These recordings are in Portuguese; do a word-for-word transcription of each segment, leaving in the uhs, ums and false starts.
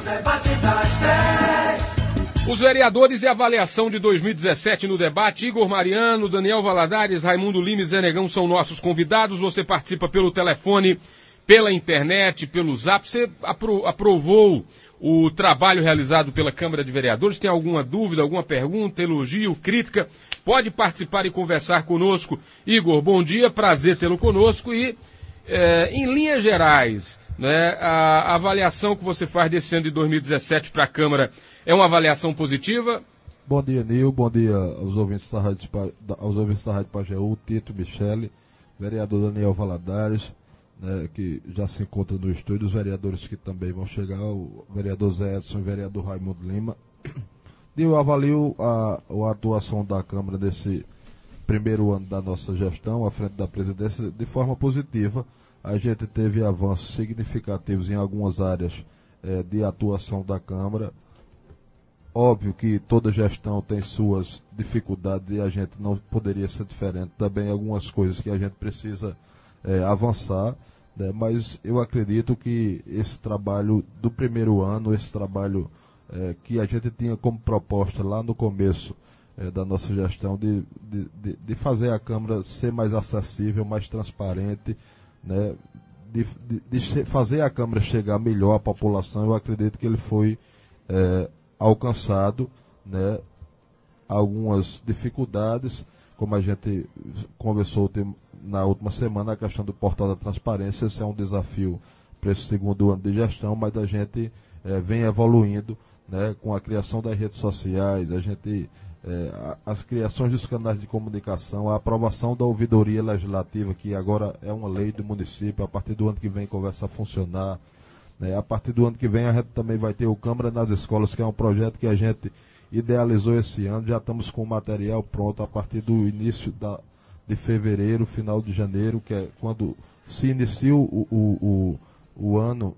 debate das dez. Os vereadores e avaliação de dois mil e dezessete no debate. Igor Mariano, Daniel Valadares, Raimundo Lima e Zé Negão são nossos convidados. Você participa pelo telefone, pela internet, pelo zap. Você apro- aprovou o trabalho realizado pela Câmara de Vereadores. Tem alguma dúvida, alguma pergunta, elogio, crítica? Pode participar e conversar conosco. Igor, bom dia, prazer tê-lo conosco. E, é, em linhas gerais, né, a avaliação que você faz desse ano de dois mil e dezessete para a Câmara é uma avaliação positiva? Bom dia, Nil. Bom dia aos ouvintes da Rádio, aos ouvintes da Rádio Pajeú, Tito, Michele, vereador Daniel Valadares, né, que já se encontra no estúdio, os vereadores que também vão chegar, o vereador Zé Edson e o vereador Raimundo Lima. E eu avalio a, a atuação da Câmara nesse primeiro ano da nossa gestão, à frente da presidência, de forma positiva. A gente teve avanços significativos em algumas áreas eh, de atuação da Câmara. Óbvio que toda gestão tem suas dificuldades e a gente não poderia ser diferente. Também algumas coisas que a gente precisa é, avançar, né? Mas eu acredito que esse trabalho do primeiro ano, esse trabalho é, que a gente tinha como proposta lá no começo é, da nossa gestão de, de, de, de fazer a Câmara ser mais acessível, mais transparente, né? de, de, de fazer a Câmara chegar melhor à população, eu acredito que ele foi é, alcançado, né? Algumas dificuldades, como a gente conversou na última semana, a questão do portal da transparência. Esse é um desafio para esse segundo ano de gestão, mas a gente é, vem evoluindo, né, com a criação das redes sociais, a gente, é, as criações dos canais de comunicação, a aprovação da ouvidoria legislativa, que agora é uma lei do município, a partir do ano que vem começa a funcionar. É, a partir do ano que vem a gente também vai ter o Câmara nas Escolas, que é um projeto que a gente idealizou esse ano. Já estamos com o material pronto a partir do início da, de fevereiro, final de janeiro, que é quando se inicia o, o, o, o ano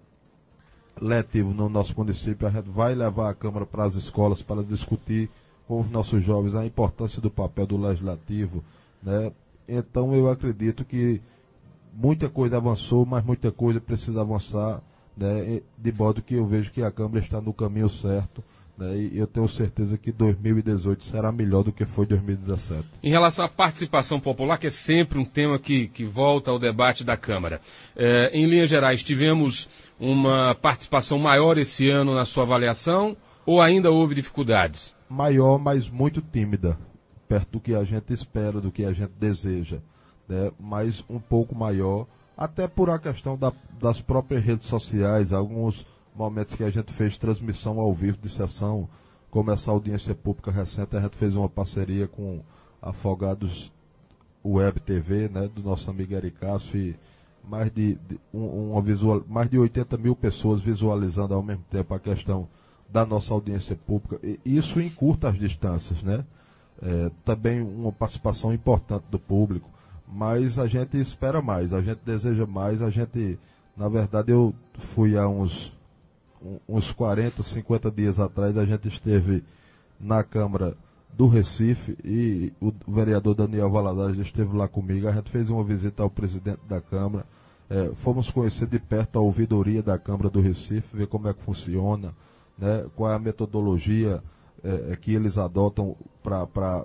letivo no nosso município. A gente vai levar a Câmara para as escolas para discutir com os nossos jovens a importância do papel do legislativo, né? Então eu acredito que muita coisa avançou, mas muita coisa precisa avançar, né, de modo que eu vejo que a Câmara está no caminho certo, né, e eu tenho certeza que dois mil e dezoito será melhor do que foi dois mil e dezessete. Em relação à participação popular, que é sempre um tema que, que volta ao debate da Câmara, é, em linhas gerais, tivemos uma participação maior esse ano na sua avaliação ou ainda houve dificuldades? Maior, mas muito tímida, perto do que a gente espera, do que a gente deseja, né, mas um pouco maior, até por a questão da, das próprias redes sociais. Alguns momentos que a gente fez transmissão ao vivo de sessão, como essa audiência pública recente, a gente fez uma parceria com Afogados Web T V, né, do nosso amigo Eric Cássio, e mais de, de, um, uma visual, mais de oitenta mil pessoas visualizando ao mesmo tempo a questão da nossa audiência pública. E isso encurta as distâncias, né? É, também uma participação importante do público. Mas a gente espera mais, a gente deseja mais, a gente, na verdade, eu fui há uns, uns quarenta, cinquenta dias atrás, a gente esteve na Câmara do Recife e o vereador Daniel Valadares esteve lá comigo. A gente fez uma visita ao presidente da Câmara, é, fomos conhecer de perto a ouvidoria da Câmara do Recife, ver como é que funciona, né, qual é a metodologia é, que eles adotam para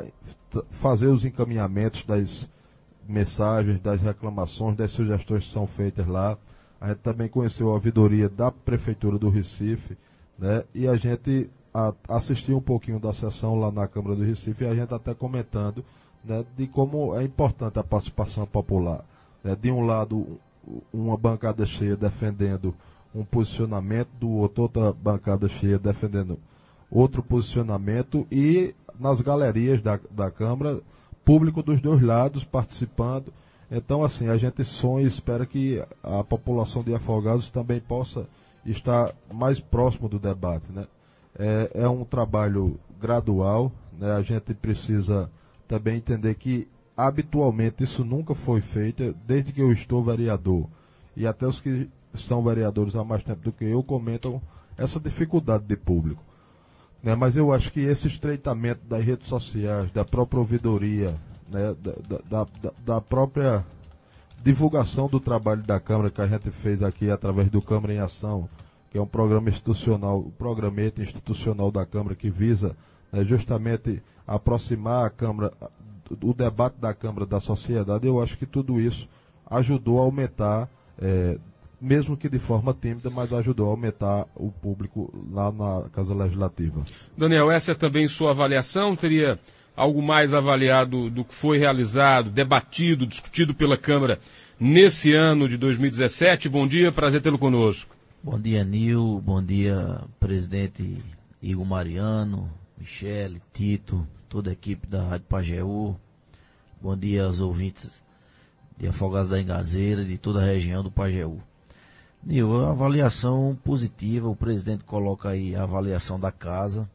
fazer os encaminhamentos das mensagens, das reclamações, das sugestões que são feitas lá. A gente também conheceu a ouvidoria da Prefeitura do Recife, né? E a gente a, assistiu um pouquinho da sessão lá na Câmara do Recife, e a gente até comentando, né, de como é importante a participação popular, né? De um lado, uma bancada cheia defendendo um posicionamento, do outro, outra bancada cheia defendendo outro posicionamento, e nas galerias da, da Câmara, público dos dois lados participando. Então, assim, a gente sonha e espera que a população de Afogados também possa estar mais próximo do debate, né? É, é um trabalho gradual, né? A gente precisa também entender que habitualmente isso nunca foi feito, desde que eu estou vereador, e até os que são vereadores há mais tempo do que eu comentam essa dificuldade de público. Né, mas eu acho que esse estreitamento das redes sociais, da própria ouvidoria, né, da, da, da, da própria divulgação do trabalho da Câmara que a gente fez aqui através do Câmara em Ação, que é um programa institucional, o programete institucional da Câmara que visa, né, justamente aproximar a Câmara, o debate da Câmara da sociedade. Eu acho que tudo isso ajudou a aumentar, é, mesmo que de forma tímida, mas ajudou a aumentar o público lá na Casa Legislativa. Daniel, essa é também sua avaliação? Teria algo mais avaliado do que foi realizado, debatido, discutido pela Câmara nesse ano de dois mil e dezessete? Bom dia, prazer tê-lo conosco. Bom dia, Nil. Bom dia, presidente Igor Mariano, Michele, Tito, toda a equipe da Rádio Pajeú. Bom dia aos ouvintes de Afogados da Engazeira, de toda a região do Pajeú. Nil, a avaliação positiva, o presidente coloca aí a avaliação da casa,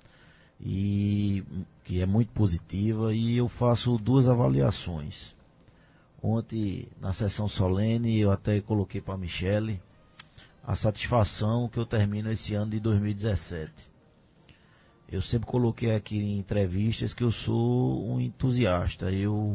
e que é muito positiva, e eu faço duas avaliações. Ontem, na sessão solene, eu até coloquei para a Michele a satisfação que eu termino esse ano de dois mil e dezessete. Eu sempre coloquei aqui em entrevistas que eu sou um entusiasta. Eu,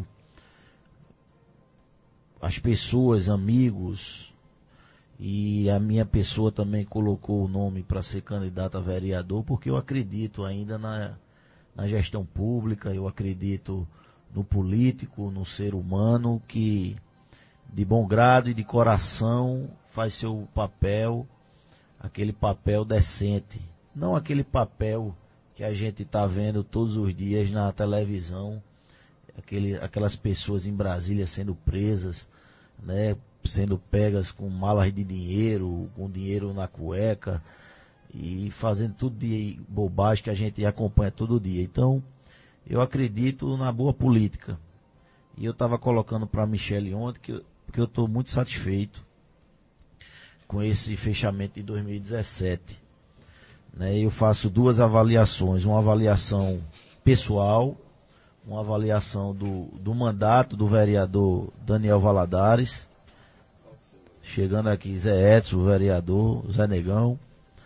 as pessoas, amigos, e a minha pessoa também colocou o nome para ser candidato a vereador, porque eu acredito ainda na, na gestão pública, eu acredito no político, no ser humano que de bom grado e de coração faz seu papel, aquele papel decente, não aquele papel que a gente está vendo todos os dias na televisão, aquele, aquelas pessoas em Brasília sendo presas, né, sendo pegas com malas de dinheiro, com dinheiro na cueca e fazendo tudo de bobagem que a gente acompanha todo dia. Então, eu acredito na boa política. E eu estava colocando para a Michele ontem que, que eu estou muito satisfeito com esse fechamento de dois mil e dezessete. Né? Eu faço duas avaliações, uma avaliação pessoal, uma avaliação do, do mandato do vereador Daniel Valadares, chegando aqui Zé Edson, o vereador, Zé Negão,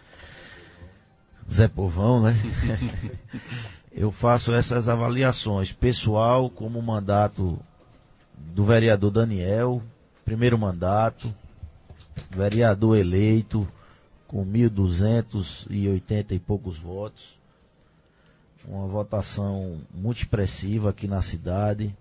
Zé Povão, né? Eu faço essas avaliações, pessoal como mandato do vereador Daniel, primeiro mandato, vereador eleito com mil duzentos e oitenta e poucos votos, uma votação muito expressiva aqui na cidade,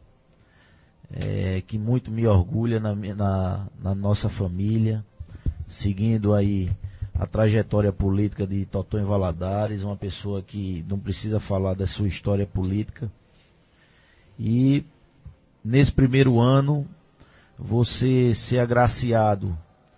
é, que muito me orgulha na, na, na nossa família, seguindo aí a trajetória política de Totó em Valadares, uma pessoa que não precisa falar da sua história política. E nesse primeiro ano, você ser agraciado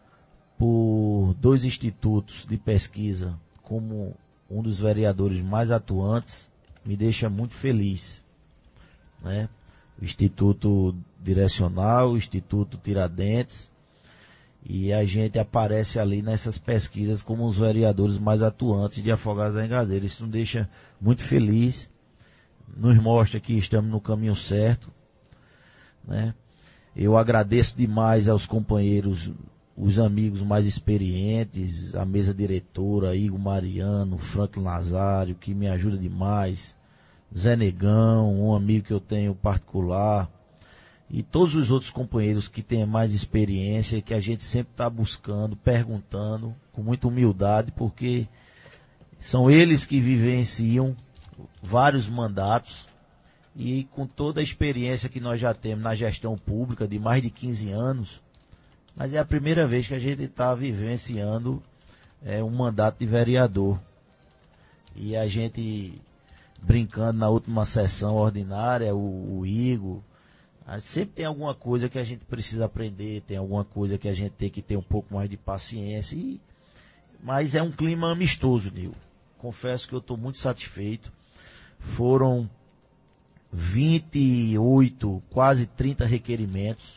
por dois institutos de pesquisa como um dos vereadores mais atuantes, me deixa muito feliz, né? O Instituto Direcional, o Instituto Tiradentes, e a gente aparece ali nessas pesquisas como os vereadores mais atuantes de Afogados da Engazeira. Isso nos deixa muito feliz, nos mostra que estamos no caminho certo, né? Eu agradeço demais aos companheiros, os amigos mais experientes, a mesa diretora, Igor Mariano, Franklin Nazário, que me ajuda demais, Zé Negão, um amigo que eu tenho particular, e todos os outros companheiros que têm mais experiência, que a gente sempre está buscando, perguntando, com muita humildade, porque são eles que vivenciam vários mandatos, e com toda a experiência que nós já temos na gestão pública de mais de quinze anos, mas é a primeira vez que a gente está vivenciando é, um mandato de vereador. E a gente, brincando na última sessão ordinária, o, o Igor, sempre tem alguma coisa que a gente precisa aprender, tem alguma coisa que a gente tem que ter um pouco mais de paciência. E, mas é um clima amistoso, Nil. Confesso que eu estou muito satisfeito. Foram vinte e oito, quase trinta requerimentos,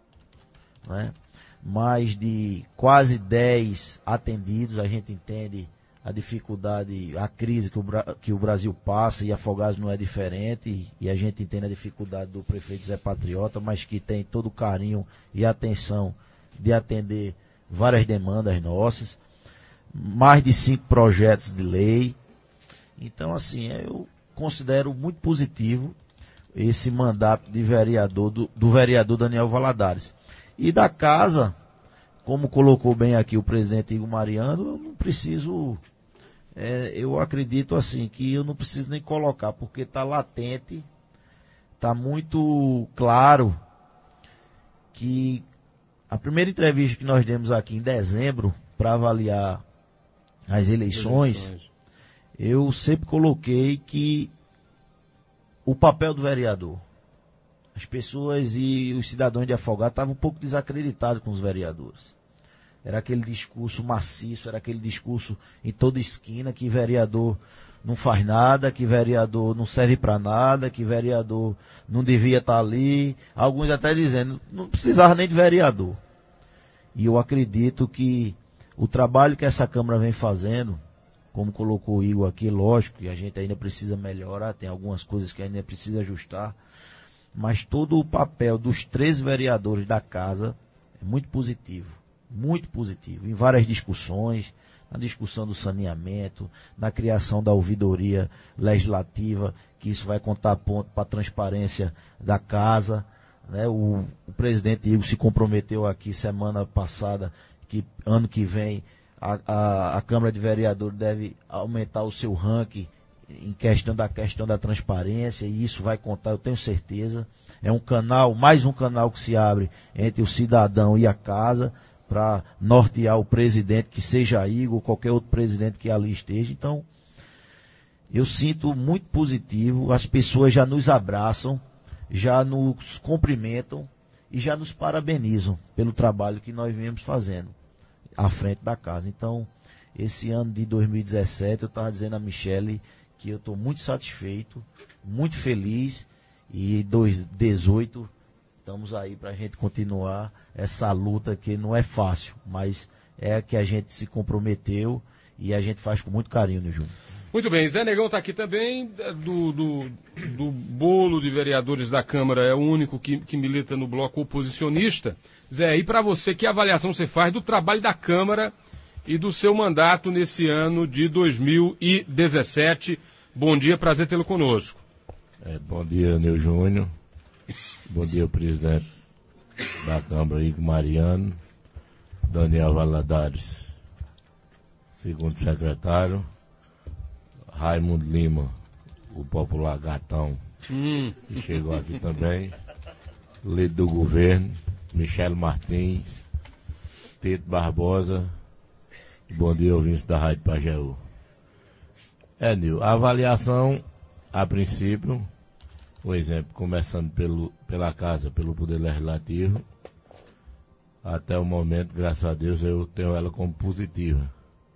né? Mais de quase dez atendidos. A gente entende a dificuldade, a crise que o, que o Brasil passa, e Afogados não é diferente, e a gente entende a dificuldade do prefeito Zé Patriota, mas que tem todo o carinho e atenção de atender várias demandas nossas, mais de cinco projetos de lei. Então, assim, eu considero muito positivo esse mandato de vereador do, do vereador Daniel Valadares. E da casa, como colocou bem aqui o presidente Igor Mariano, eu não preciso, é, eu acredito assim, que eu não preciso nem colocar, porque está latente, está muito claro que a primeira entrevista que nós demos aqui em dezembro, para avaliar as eleições, eleições, eu sempre coloquei que o papel do vereador, as pessoas e os cidadãos de Afogados estavam um pouco desacreditados com os vereadores. Era aquele discurso maciço, era aquele discurso em toda esquina, que vereador não faz nada, que vereador não serve para nada, que vereador não devia estar ali. Alguns até dizendo, não precisava nem de vereador. E eu acredito que o trabalho que essa Câmara vem fazendo, como colocou o Igor aqui, lógico que a gente ainda precisa melhorar, tem algumas coisas que ainda precisa ajustar, mas todo o papel dos três vereadores da casa é muito positivo, muito positivo, em várias discussões, na discussão do saneamento, na criação da ouvidoria legislativa, que isso vai contar ponto para a transparência da casa, né? O, o presidente Igor se comprometeu aqui semana passada que ano que vem a, a, a Câmara de Vereadores deve aumentar o seu ranking em questão da questão da transparência, e isso vai contar, eu tenho certeza. É um canal, mais um canal que se abre entre o cidadão e a casa, para nortear o presidente, que seja Igor ou qualquer outro presidente que ali esteja. Então, eu sinto muito positivo, as pessoas já nos abraçam, já nos cumprimentam e já nos parabenizam pelo trabalho que nós viemos fazendo à frente da casa. Então, esse ano de dois mil e dezessete, eu estava dizendo a Michele que eu estou muito satisfeito, muito feliz, e dois mil e dezoito estamos aí para a gente continuar essa luta que não é fácil, mas é a que a gente se comprometeu e a gente faz com muito carinho, né, Júnior? Muito bem, Zé Negão está aqui também, do, do, do bolo de vereadores da Câmara, é o único que, que milita no bloco oposicionista. Zé, e para você, que avaliação você faz do trabalho da Câmara e do seu mandato nesse ano de dois mil e dezessete? Bom dia, prazer tê-lo conosco. É, bom dia, Neu Júnior. Bom dia, presidente da Câmara, Igor Mariano, Daniel Valadares, segundo secretário, Raimundo Lima, o popular gatão, hum. que chegou aqui também, líder do governo, Michele Martins, Tito Barbosa, bom dia, ouvintes da Rádio Pajeú. É, Nil, a avaliação, a princípio, por exemplo, começando pelo, pela casa, pelo Poder Legislativo, até o momento, graças a Deus, eu tenho ela como positiva.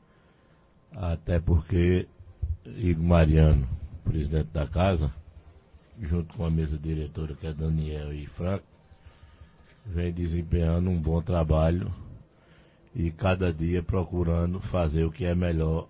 Até porque Igor Mariano, presidente da casa, junto com a mesa diretora, que é Daniel e Franco, vem desempenhando um bom trabalho e cada dia procurando fazer o que é melhor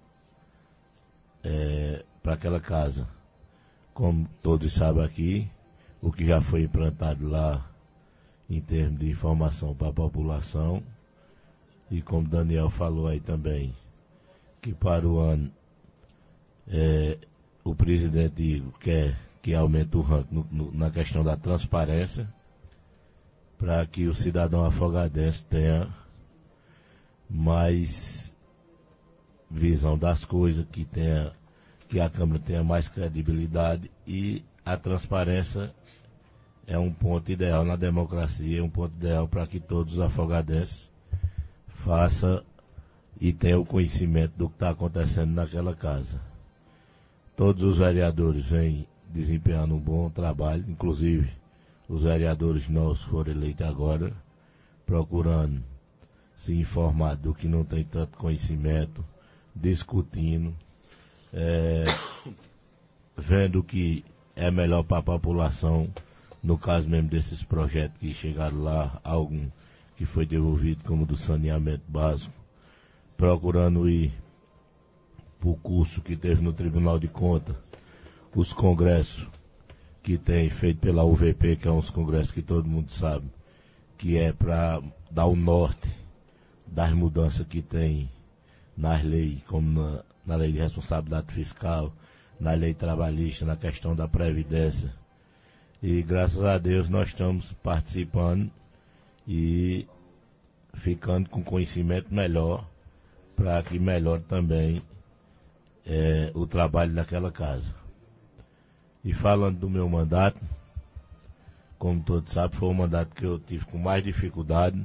é, para aquela casa. Como todos sabem aqui, o que já foi implantado lá em termos de informação para a população, e como Daniel falou aí também, que para o ano é, o presidente Igor quer que aumente o ranking no, no, na questão da transparência, para que o cidadão afogadense tenha mais visão das coisas, que tenha que a Câmara tenha mais credibilidade, e a transparência é um ponto ideal na democracia, é um ponto ideal para que todos os afogadenses façam e tenham o conhecimento do que está acontecendo naquela casa. Todos os vereadores vêm desempenhando um bom trabalho, inclusive os vereadores novos foram eleitos agora, procurando se informar do que não tem tanto conhecimento, discutindo, É, vendo que é melhor para a população, no caso mesmo desses projetos que chegaram lá, algum que foi devolvido, como do saneamento básico, procurando ir para o curso que teve no Tribunal de Contas, os congressos que tem feito pela U V P, que é uns congressos que todo mundo sabe, que é para dar o norte das mudanças que tem nas leis, como na na lei de responsabilidade fiscal, na lei trabalhista, na questão da previdência. E graças a Deus nós estamos participando e ficando com conhecimento melhor, para que melhore também é, o trabalho daquela casa. E falando do meu mandato, como todos sabem, foi um mandato que eu tive com mais dificuldade,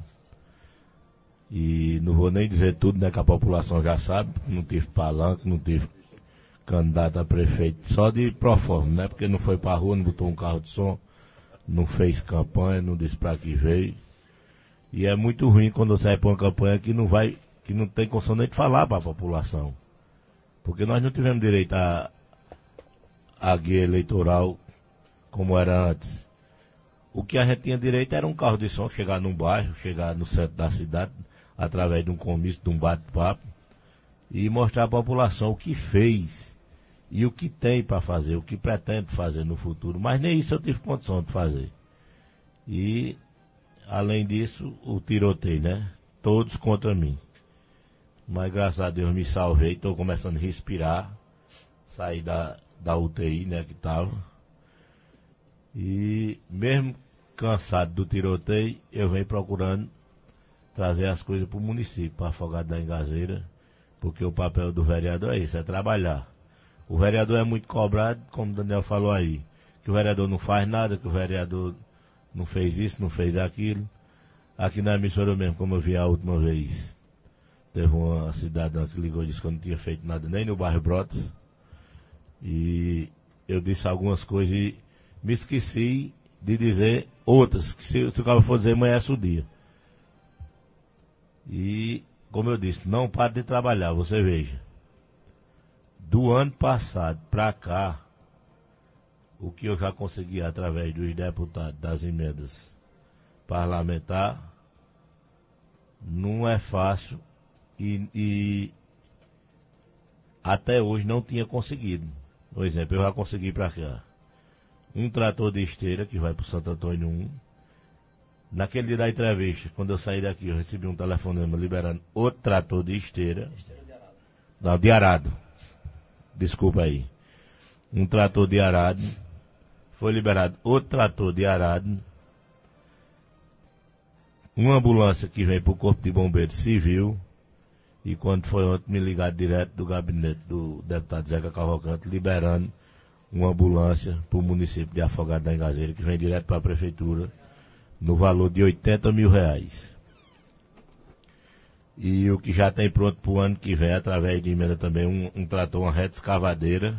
e não vou nem dizer tudo, né, que a população já sabe, não tive palanque, não tive candidato a prefeito, só de proforma, né, porque não foi pra rua, não botou um carro de som, não fez campanha, não disse pra que veio. E é muito ruim quando você vai pra uma campanha que não vai, que não tem condição nem de falar para a população. Porque nós não tivemos direito a, a guia eleitoral como era antes. O que a gente tinha direito era um carro de som, chegar num bairro, chegar no centro da cidade, através de um comício, de um bate-papo, e mostrar à população o que fez e o que tem para fazer, o que pretende fazer no futuro. Mas nem isso eu tive condição de fazer. E, além disso, o tiroteio, né? Todos contra mim. Mas, graças a Deus, me salvei, estou começando a respirar, saí da, da U T I, né, que estava. E, mesmo cansado do tiroteio, eu venho procurando trazer as coisas para o município, para Afogados da Engazeira, porque o papel do vereador é isso, é trabalhar. O vereador é muito cobrado, como o Daniel falou aí, que o vereador não faz nada, que o vereador não fez isso, não fez aquilo. Aqui na emissora mesmo, como eu vi a última vez, teve uma cidadã que ligou e disse que eu não tinha feito nada nem no bairro Brotas. E eu disse algumas coisas e me esqueci de dizer outras, que se, se o cara for dizer, amanhece o dia. E, como eu disse, não pare de trabalhar, você veja. Do ano passado para cá, o que eu já consegui através dos deputados, das emendas parlamentares, não é fácil e, e até hoje não tinha conseguido. Por exemplo, eu já consegui para cá um trator de esteira que vai para o Santo Antônio um. Naquele dia da entrevista, quando eu saí daqui, eu recebi um telefonema liberando outro trator de esteira. Esteira de arado. Não, de arado. Desculpa aí. Um trator de arado. Foi liberado outro trator de arado. Uma ambulância que vem para o Corpo de Bombeiros Civil. E quando foi ontem, me ligaram direto do gabinete do deputado Zeca Cavalcante, liberando uma ambulância para o município de Afogados da Engazeira, que vem direto para a prefeitura, no valor de oitenta mil reais. E o que já tem pronto para o ano que vem, através de emenda também, um, um trator, uma reta escavadeira.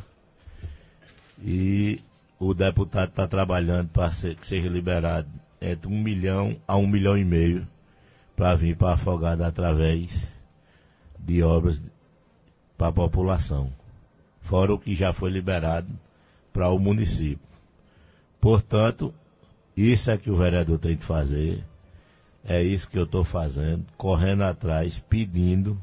E o deputado está trabalhando para ser, que seja liberado entre um milhão a um milhão e meio para vir para Afogados através de obras para a população. Fora o que já foi liberado para o município. Portanto, isso é que o vereador tem de fazer, é isso que eu estou fazendo, correndo atrás, pedindo,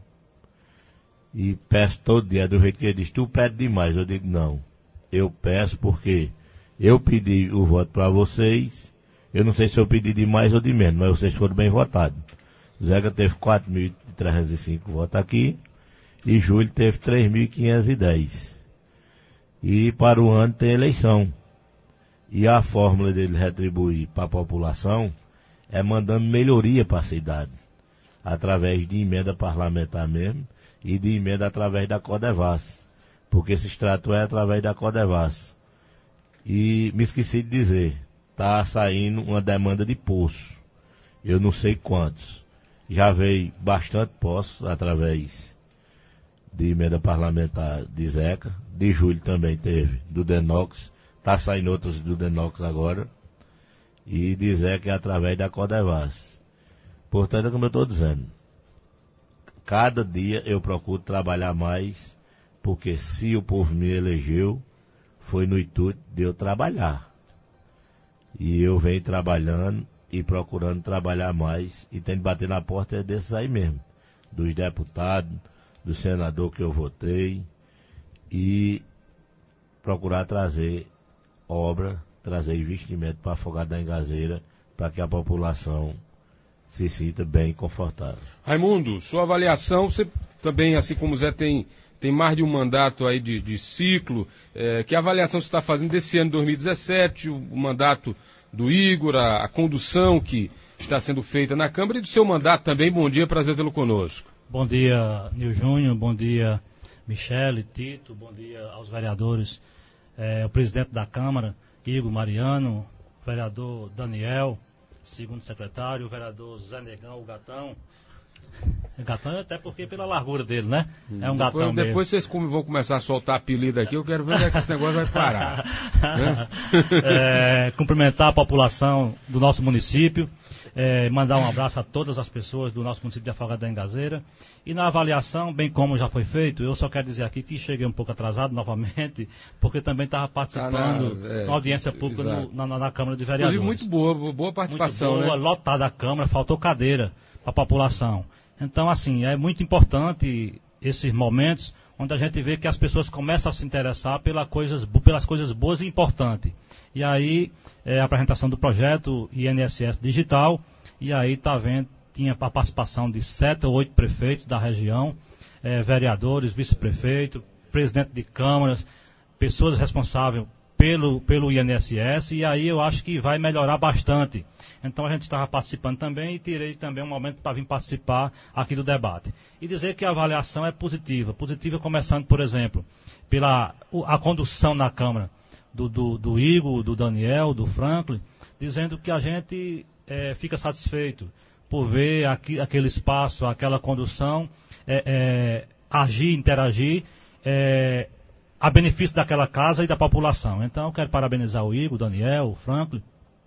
e peço todo dia, do jeito que ele diz, tu pede demais, eu digo não, eu peço porque eu pedi o voto para vocês, eu não sei se eu pedi de mais ou de menos, mas vocês foram bem votados. Zeca teve quatro mil trezentos e cinco votos aqui, e Júlio teve três mil quinhentos e dez. E para o ano tem eleição. E a fórmula dele retribuir para a população é mandando melhoria para a cidade, através de emenda parlamentar mesmo, e de emenda através da Codevas, porque esse extrato é através da Codevas. E me esqueci de dizer, está saindo uma demanda de poço, eu não sei quantos, já veio bastante poços através de emenda parlamentar de Zeca, de Júlio também teve, do Denox, está saindo outros do Denox agora, e de Zeca é através da Codevas. Portanto, é como eu estou dizendo, cada dia eu procuro trabalhar mais, porque se o povo me elegeu, foi no intuito de eu trabalhar. E eu venho trabalhando e procurando trabalhar mais, e tem de bater na porta desses aí mesmo, dos deputados, do senador que eu votei, e procurar trazer obra, trazer investimento para Afogados da Engazeira, para que a população se sinta bem confortável. Raimundo, sua avaliação, você também, assim como o Zé, tem, tem mais de um mandato aí de, de ciclo, é, que avaliação você está fazendo desse ano de dois mil e dezessete, o, o mandato do Igor, a, a condução que está sendo feita na Câmara e do seu mandato também. Bom dia, prazer tê-lo conosco. Bom dia, Nil Júnior, bom dia, Michele, Tito, bom dia aos vereadores, é, o presidente da Câmara, Igor Mariano, o vereador Daniel, segundo secretário, o vereador Zé Negão, o Gatão. Gatão até porque pela largura dele, né? É um depois, gatão mesmo. Depois vocês vão começar a soltar apelido aqui, eu quero ver onde é que esse negócio vai parar. Né? É, cumprimentar a população do nosso município, é, mandar um abraço a todas as pessoas do nosso município de Afogados da Engazeira. E na avaliação, bem como já foi feito, eu só quero dizer aqui que cheguei um pouco atrasado novamente, porque também estava participando ah, é, na audiência pública no, na, na Câmara de Vereadores. Inclusive muito boa, boa participação, muito boa, né? Lotada a Câmara, faltou cadeira para a população. Então, assim, é muito importante esses momentos onde a gente vê que as pessoas começam a se interessar pelas coisas, pelas coisas boas e importantes. E aí, é, a apresentação do projeto I N S S Digital, e aí tá vendo, tinha a participação de sete ou oito prefeitos da região, é, vereadores, vice-prefeito, presidente de câmaras, pessoas responsáveis pelo, pelo I N S S, e aí eu acho que vai melhorar bastante. Então a gente estava participando também e tirei também um momento para vir participar aqui do debate. E dizer que a avaliação é positiva. Positiva começando, por exemplo, pela a condução na Câmara do, do, do Igor, do Daniel, do Franklin, dizendo que a gente é, fica satisfeito por ver aqui, aquele espaço, aquela condução, é, é, agir, interagir, é, a benefício daquela casa e da população. Então eu quero parabenizar o Igor, o Daniel, o Franklin,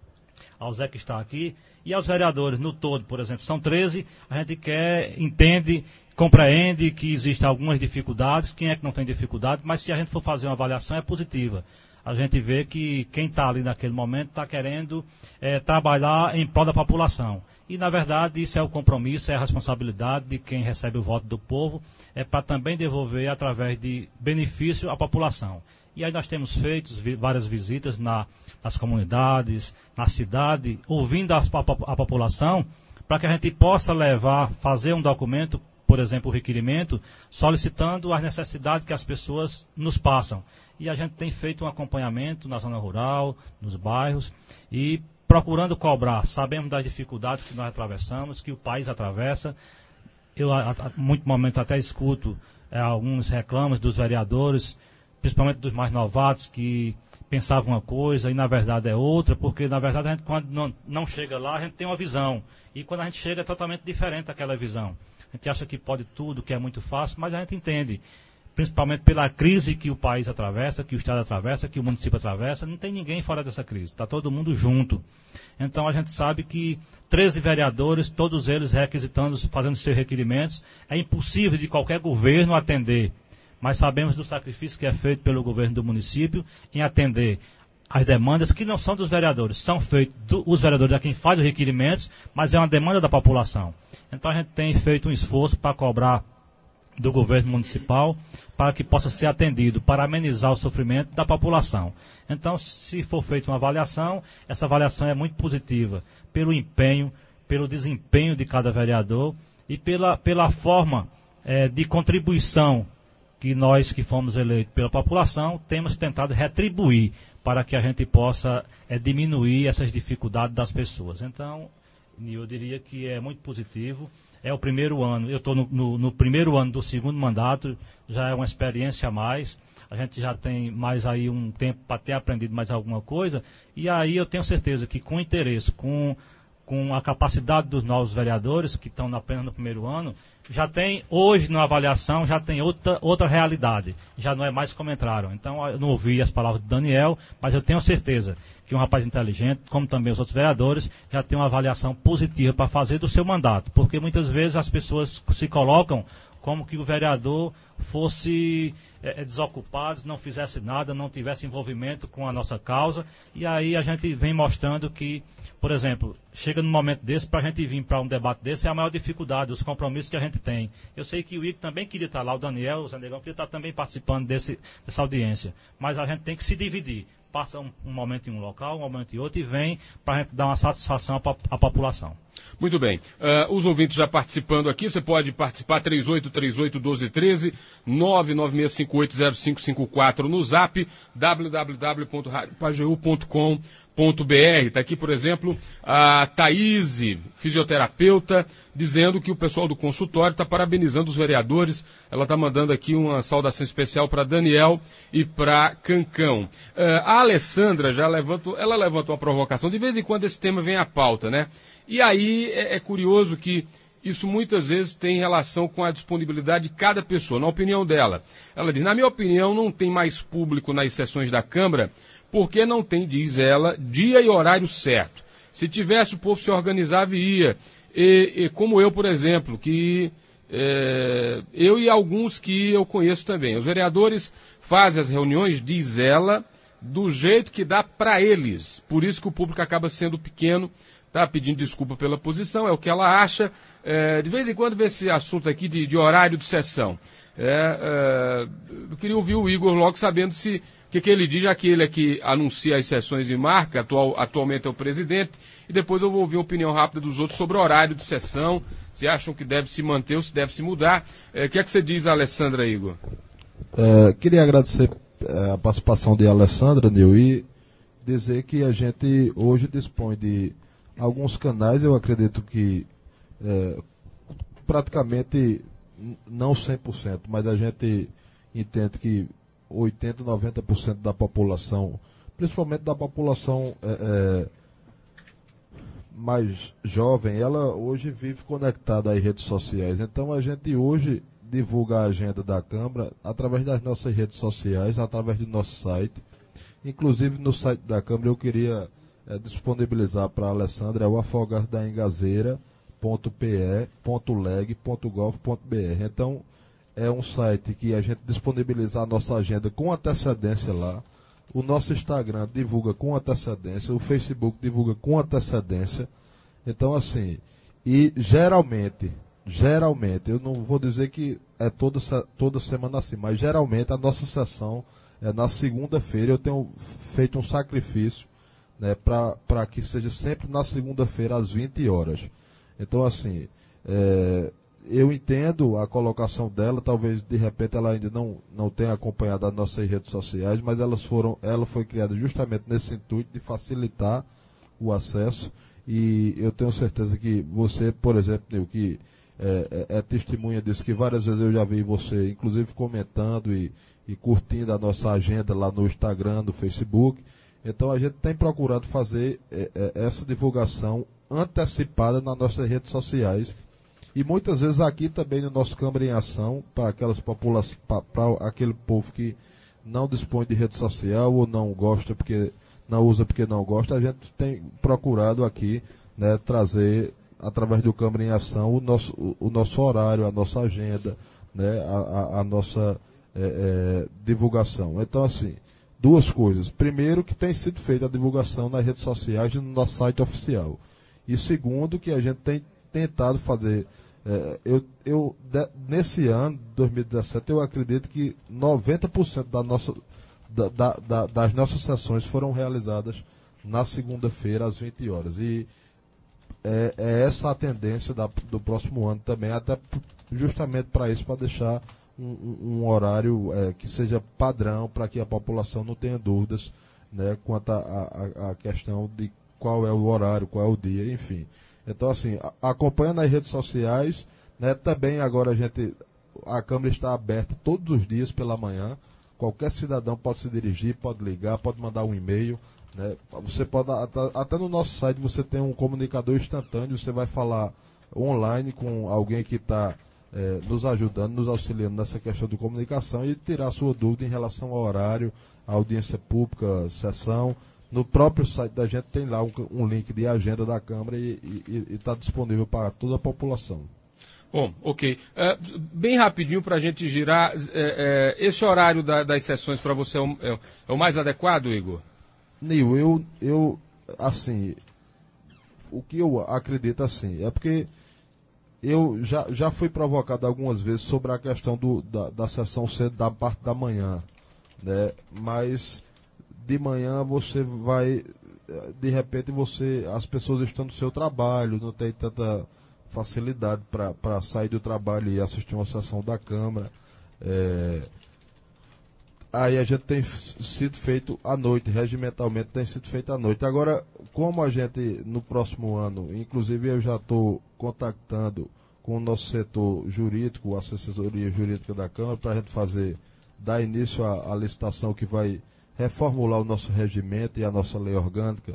ao Zé que está aqui, e aos vereadores no todo, por exemplo, são treze, a gente quer, entende, compreende que existem algumas dificuldades, quem é que não tem dificuldade, mas se a gente for fazer uma avaliação é positiva. A gente vê que quem está ali naquele momento está querendo é, trabalhar em prol da população. E, na verdade, isso é o compromisso, é a responsabilidade de quem recebe o voto do povo, é para também devolver através de benefício à população. E aí nós temos feito várias visitas na, nas comunidades, na cidade, ouvindo a, a, a população, para que a gente possa levar, fazer um documento, por exemplo, o requerimento, solicitando as necessidades que as pessoas nos passam. E a gente tem feito um acompanhamento na zona rural, nos bairros, e procurando cobrar. Sabemos das dificuldades que nós atravessamos, que o país atravessa. Eu, a, a muito momento, até escuto é, alguns reclames dos vereadores, principalmente dos mais novatos, que pensavam uma coisa e na verdade é outra, porque na verdade a gente, quando não, não chega lá, a gente tem uma visão. E quando a gente chega é totalmente diferente daquela visão. A gente acha que pode tudo, que é muito fácil, mas a gente entende, principalmente pela crise que o país atravessa, que o Estado atravessa, que o município atravessa, não tem ninguém fora dessa crise, está todo mundo junto. Então a gente sabe que treze vereadores, todos eles requisitando, fazendo seus requerimentos, é impossível de qualquer governo atender. Mas sabemos do sacrifício que é feito pelo governo do município em atender as demandas que não são dos vereadores, são feitos do, os vereadores é quem faz os requerimentos, mas é uma demanda da população. Então a gente tem feito um esforço para cobrar do governo municipal para que possa ser atendido, para amenizar o sofrimento da população. Então, se for feita uma avaliação, essa avaliação é muito positiva pelo empenho, pelo desempenho de cada vereador e pela, pela forma é, de contribuição que nós que fomos eleitos pela população temos tentado retribuir para que a gente possa é, diminuir essas dificuldades das pessoas. Então, eu diria que é muito positivo. É o primeiro ano, eu estou no, no, no primeiro ano do segundo mandato, já é uma experiência a mais, a gente já tem mais aí um tempo para ter aprendido mais alguma coisa, e aí eu tenho certeza que com interesse, com, com a capacidade dos novos vereadores que estão apenas no primeiro ano, já tem, hoje na avaliação, já tem outra, outra realidade, já não é mais como entraram. Então eu não ouvi as palavras do Daniel, mas eu tenho certeza que um rapaz inteligente, como também os outros vereadores, já tem uma avaliação positiva para fazer do seu mandato, porque muitas vezes as pessoas se colocam como que o vereador fosse é, desocupado, não fizesse nada, não tivesse envolvimento com a nossa causa, e aí a gente vem mostrando que, por exemplo, chega num momento desse, para a gente vir para um debate desse, é a maior dificuldade, os compromissos que a gente tem. Eu sei que o Igor também queria estar lá, o Daniel, o Zé Negão queria estar também participando desse, dessa audiência, mas a gente tem que se dividir. Passa um, um momento em um local, um momento em outro e vem para a gente dar uma satisfação à, à população. Muito bem. Uh, os ouvintes já participando aqui, você pode participar três oito três oito, um dois um três, nove nove seis cinco oito zero cinco cinco quatro no zap, w w w ponto rádio pajeú ponto com ponto b r. Está aqui, por exemplo, a Thaís, fisioterapeuta, dizendo que o pessoal do consultório está parabenizando os vereadores. Ela está mandando aqui uma saudação especial para Daniel e para Cancão. Uh, a Alessandra já levantou, ela levantou uma provocação. De vez em quando esse tema vem à pauta, né? E aí é, é curioso que isso muitas vezes tem relação com a disponibilidade de cada pessoa, na opinião dela. Ela diz, na minha opinião, não tem mais público nas sessões da Câmara, porque não tem, diz ela, dia e horário certo. Se tivesse, o povo se organizava e ia. E, e como eu, por exemplo, que é, eu e alguns que eu conheço também. Os vereadores fazem as reuniões, diz ela, do jeito que dá para eles. Por isso que o público acaba sendo pequeno. Está pedindo desculpa pela posição, é o que ela acha. É, de vez em quando vê esse assunto aqui de, de horário de sessão. É, é, eu queria ouvir o Igor logo sabendo se o que, que ele diz, já que ele é que anuncia as sessões e marca, atual, atualmente é o presidente, e depois eu vou ouvir a opinião rápida dos outros sobre o horário de sessão, se acham que deve se manter ou se deve se mudar. É, o que é que você diz, Alessandra, Igor? É, queria agradecer é, a participação de Alessandra, Nil, e dizer que a gente hoje dispõe de alguns canais, eu acredito que é, praticamente, não cem por cento, mas a gente entende que oitenta por cento, noventa por cento da população, principalmente da população é, é, mais jovem, ela hoje vive conectada às redes sociais. Então a gente hoje divulga a agenda da Câmara através das nossas redes sociais, através do nosso site. Inclusive no site da Câmara eu queria é, disponibilizar para a Alessandra, é o afogasdaengazeira ponto p e ponto leg ponto gov ponto b r. Então é um site que a gente disponibiliza a nossa agenda com antecedência lá. O nosso Instagram divulga com antecedência, o Facebook divulga com antecedência. Então, assim, e geralmente, geralmente, eu não vou dizer que é toda, toda semana assim, mas geralmente a nossa sessão é na segunda-feira. Eu tenho feito um sacrifício, né, para que seja sempre na segunda-feira às vinte horas. Então, assim, é, eu entendo a colocação dela, talvez de repente ela ainda não, não tenha acompanhado as nossas redes sociais, mas elas foram, ela foi criada justamente nesse intuito de facilitar o acesso, e eu tenho certeza que você, por exemplo, Nil, que é, é, é testemunha disso, que várias vezes eu já vi você, inclusive comentando e, e curtindo a nossa agenda lá no Instagram, no Facebook. Então a gente tem procurado fazer é, é, essa divulgação antecipada nas nossas redes sociais. E muitas vezes aqui também no nosso Câmara em Ação, para aquelas populações, para aquele povo que não dispõe de rede social ou não gosta porque não usa porque não gosta, a gente tem procurado aqui, né, trazer através do Câmara em Ação o nosso, o, o nosso horário, a nossa agenda, né, a, a, a nossa é, é, divulgação. Então, assim, duas coisas. Primeiro, que tem sido feita a divulgação nas redes sociais e no nosso site oficial. E segundo, que a gente tem tentado fazer, é, eu, eu de, nesse ano, dois mil e dezessete, eu acredito que noventa por cento da nossa, da, da, da, das nossas sessões foram realizadas na segunda-feira, às vinte horas. E é, é essa a tendência da, do próximo ano também, até justamente para isso, para deixar um, um, um horário é, que seja padrão, para que a população não tenha dúvidas, né, quanto à questão de qual é o horário, qual é o dia, enfim. Então, assim, acompanha nas redes sociais, né? Também agora a gente, a Câmara está aberta todos os dias pela manhã. Qualquer cidadão pode se dirigir, pode ligar, pode mandar um e-mail, né? Você pode, até no nosso site você tem um comunicador instantâneo, você vai falar online com alguém que está é, nos ajudando, nos auxiliando nessa questão de comunicação e tirar a sua dúvida em relação ao horário, à audiência pública, sessão. No próprio site da gente tem lá um, um link de agenda da Câmara e está disponível para toda a população. Bom, ok. Uh, bem rapidinho para a gente girar, é, é, esse horário da, das sessões para você é o, é, é o mais adequado, Igor? Nil, eu, eu, assim, o que eu acredito assim, é porque eu já, já fui provocado algumas vezes sobre a questão do, da, da sessão cedo da parte da manhã, né? Mas de manhã você vai, de repente você, as pessoas estão no seu trabalho, não tem tanta facilidade para sair do trabalho e assistir uma sessão da Câmara, É, aí a gente tem sido feito à noite, regimentalmente tem sido feito à noite. Agora, como a gente no próximo ano, inclusive eu já estou contactando com o nosso setor jurídico, a assessoria jurídica da Câmara, para a gente fazer, dar início à, à licitação que vai reformular o nosso regimento e a nossa lei orgânica.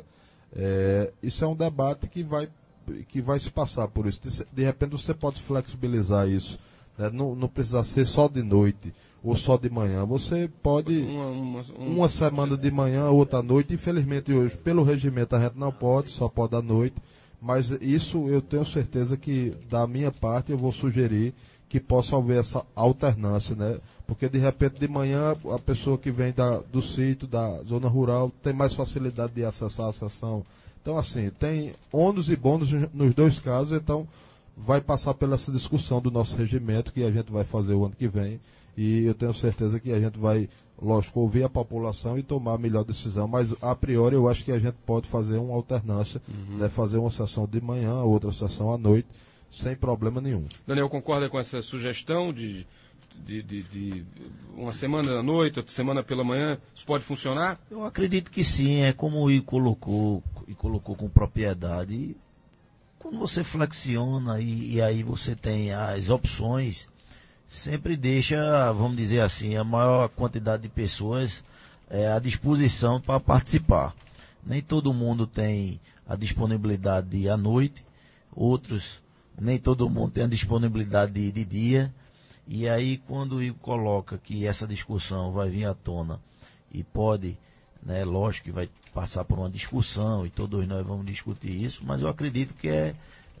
É, isso é um debate que vai, que vai se passar por isso. De, de repente você pode flexibilizar isso, né? não, não precisa ser só de noite ou só de manhã. Você pode uma, uma, um... uma semana de manhã, outra à noite. Infelizmente hoje, pelo regimento, a gente não pode, só pode à noite. Mas isso eu tenho certeza que, da minha parte, eu vou sugerir que possa haver essa alternância, né? Porque, de repente, de manhã, a pessoa que vem da, do sítio, da zona rural, tem mais facilidade de acessar a sessão. Então, assim, tem ônus e bônus nos dois casos, então vai passar pela essa discussão do nosso regimento, que a gente vai fazer o ano que vem, e eu tenho certeza que a gente vai, lógico, ouvir a população e tomar a melhor decisão, mas a priori eu acho que a gente pode fazer uma alternância, uhum. né, fazer uma sessão de manhã, outra sessão à noite, sem problema nenhum. Daniel, concorda com essa sugestão de, de, de, de uma semana à noite, outra semana pela manhã? Isso pode funcionar? Eu acredito que sim, é como o I colocou, e colocou com propriedade. Quando você flexiona e, e aí você tem as opções, sempre deixa, vamos dizer assim, a maior quantidade de pessoas é, à disposição para participar. Nem todo mundo tem a disponibilidade de ir à noite, outros, nem todo mundo tem a disponibilidade de ir de dia. E aí, quando o Igor coloca que essa discussão vai vir à tona e pode, né, lógico que vai passar por uma discussão e todos nós vamos discutir isso, mas eu acredito que é,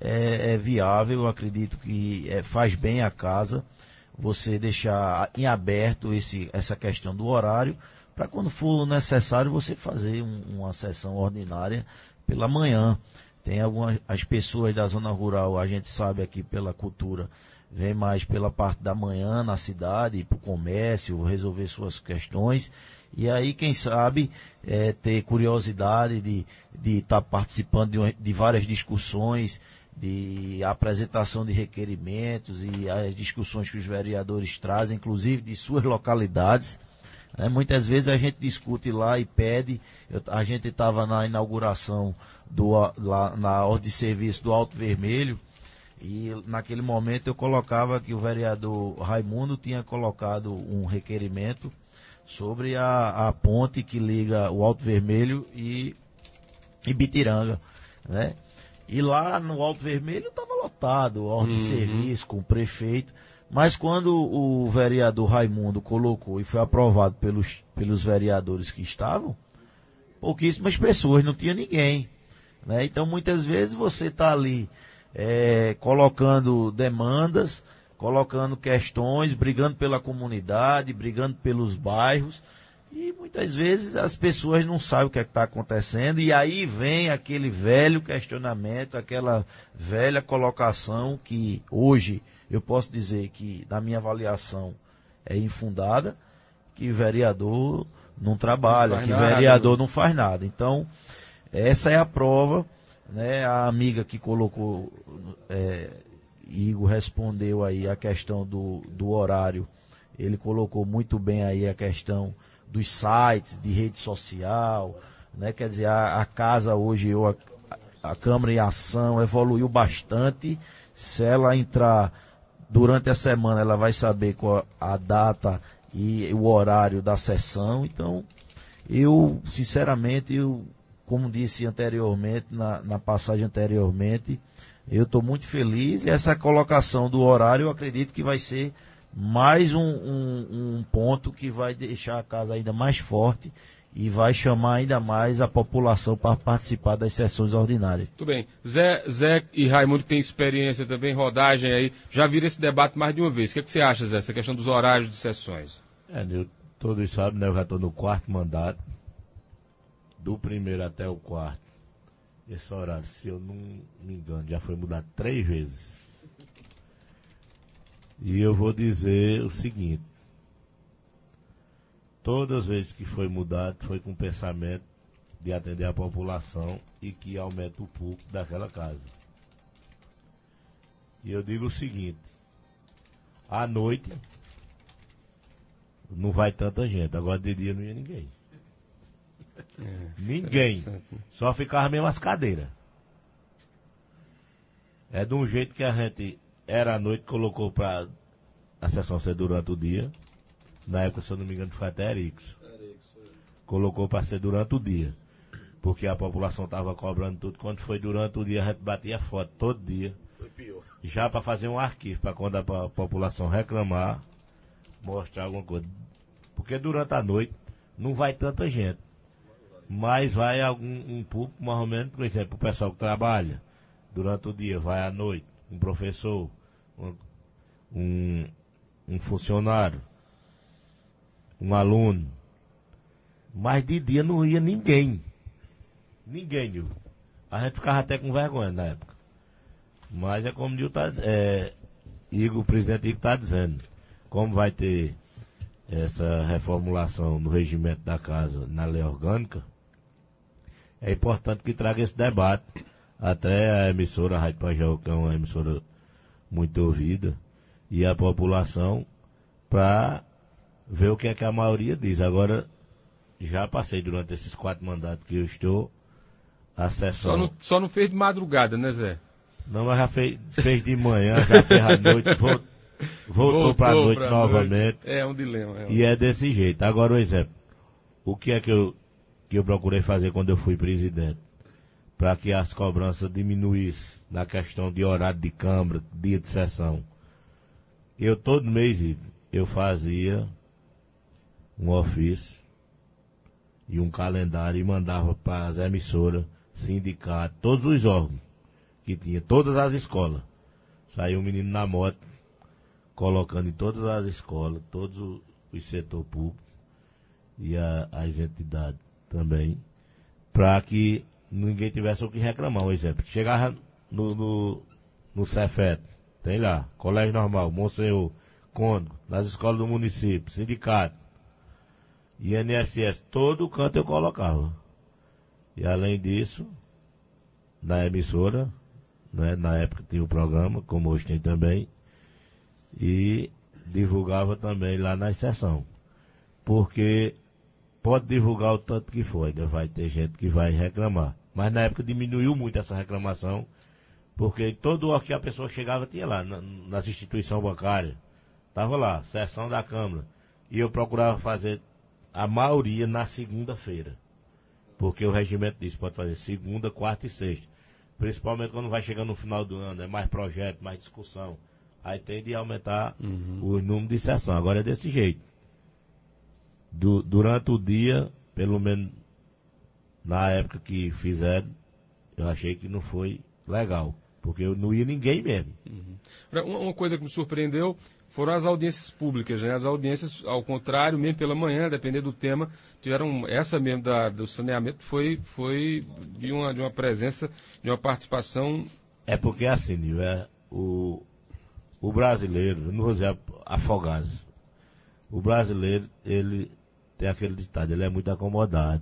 é, é viável, eu acredito que é, faz bem à casa você deixar em aberto esse, essa questão do horário, para quando for necessário você fazer um, uma sessão ordinária pela manhã. Tem algumas as pessoas da zona rural, a gente sabe aqui pela cultura, vem mais pela parte da manhã na cidade, para o comércio, resolver suas questões, e aí quem sabe é, ter curiosidade de de estar tá participando de, de várias discussões, de apresentação de requerimentos e as discussões que os vereadores trazem, inclusive de suas localidades. Né? Muitas vezes a gente discute lá e pede, eu, a gente estava na inauguração, do, lá, na ordem de serviço do Alto Vermelho, e naquele momento eu colocava que o vereador Raimundo tinha colocado um requerimento sobre a, a ponte que liga o Alto Vermelho e, e Bitiranga, né? E lá no Alto Vermelho estava lotado, ordem de uhum. serviço com o prefeito, mas quando o vereador Raimundo colocou e foi aprovado pelos, pelos vereadores que estavam, pouquíssimas pessoas, não tinha ninguém, né? Então muitas vezes você está ali é, colocando demandas, colocando questões, brigando pela comunidade, brigando pelos bairros, e muitas vezes as pessoas não sabem o que é está acontecendo, e aí vem aquele velho questionamento, aquela velha colocação que hoje eu posso dizer que, na minha avaliação, é infundada, que vereador não trabalha, não que nada, vereador né? não faz nada. Então, essa é a prova, né? A amiga que colocou, é, Igor respondeu aí a questão do, do horário, ele colocou muito bem aí a questão dos sites, de rede social, né? Quer dizer, a, a casa hoje, eu, a, a Câmara em Ação evoluiu bastante. Se ela entrar durante a semana, ela vai saber qual a data e o horário da sessão. Então, eu, sinceramente, eu, como disse anteriormente, na, na passagem anteriormente, eu estou muito feliz, e essa colocação do horário eu acredito que vai ser mais um, um, um ponto que vai deixar a casa ainda mais forte e vai chamar ainda mais a população para participar das sessões ordinárias. Muito bem. Zé, Zé e Raimundo que tem experiência também, rodagem aí, já viram esse debate mais de uma vez. O que, é que você acha, Zé, essa questão dos horários de sessões? É, eu, todos sabem, né, eu já estou no quarto mandato, do primeiro até o quarto. Esse horário, se eu não me engano, já foi mudado três vezes. E eu vou dizer o seguinte: todas as vezes que foi mudado, foi com o pensamento de atender a população e que aumenta o público daquela casa. E eu digo o seguinte: à noite, não vai tanta gente. Agora de dia não ia ninguém. É, ninguém. Só ficava mesmo as cadeiras. É de um jeito que a gente era à noite, colocou para a sessão ser durante o dia. Na época, se eu não me engano, foi até Ericos. Colocou para ser durante o dia. Porque a população estava cobrando tudo. Quando foi durante o dia, a gente batia foto todo dia. Foi pior. Já para fazer um arquivo, para quando a população reclamar, mostrar alguma coisa. Porque durante a noite não vai tanta gente. Mas vai algum um público, mais ou menos, por exemplo, o pessoal que trabalha. Durante o dia, vai à noite, um professor, um, um, um funcionário, um aluno. Mas de dia não ia ninguém. Ninguém, viu? A gente ficava até com vergonha na época. Mas é como o tá, é, Igor, o presidente Igor está dizendo. Como vai ter essa reformulação no regimento da casa na lei orgânica, é importante que traga esse debate. Até a emissora, a Rádio Pajéu, que é uma emissora muito ouvida, e a população, para ver o que é que a maioria diz. Agora, já passei durante esses quatro mandatos que eu estou, a sessão... Só não, só não fez de madrugada, né, Zé? Não, mas já fez, fez de manhã, já fez à noite, voltou, voltou para a noite novamente. Noite. É um dilema. É um... E é desse jeito. Agora, um exemplo. O que é que eu, que eu procurei fazer quando eu fui presidente? Para que as cobranças diminuíssem na questão de horário de Câmara, dia de sessão. Eu, todo mês, eu fazia um ofício e um calendário e mandava para as emissoras, sindicatos, todos os órgãos que tinha, todas as escolas. Saiu um menino na moto, colocando em todas as escolas, todos os setores públicos e a, as entidades também, para que ninguém tivesse o que reclamar. Um exemplo, chegava no, no, no Cefet, tem lá, Colégio Normal, Monsenhor, Conde, nas escolas do município, sindicato, I N S S, todo canto eu colocava. E além disso, na emissora, né, na época tinha o programa, como hoje tem também, e divulgava também lá na sessão. Porque pode divulgar o tanto que for, ainda vai ter gente que vai reclamar. Mas na época diminuiu muito essa reclamação, porque todo o que a pessoa chegava tinha lá, na, nas instituições bancárias. Estava lá, sessão da Câmara. E eu procurava fazer a maioria na segunda-feira. Porque o regimento diz, pode fazer segunda, quarta e sexta. Principalmente quando vai chegando no final do ano, é mais projeto, mais discussão. Aí tem de aumentar uhum. o número de sessão. Agora é desse jeito. Du, durante o dia, pelo menos na época que fizeram, eu achei que não foi legal. Porque eu não ia ninguém mesmo. Uhum. Uma coisa que me surpreendeu foram as audiências públicas, né? As audiências, ao contrário, mesmo pela manhã, dependendo do tema, tiveram, essa mesmo da, do saneamento foi, foi de, uma, de uma presença, de uma participação... É porque assim, Nil, é, o, o brasileiro, eu não vou dizer afogado, o brasileiro, ele tem aquele ditado, ele é muito acomodado.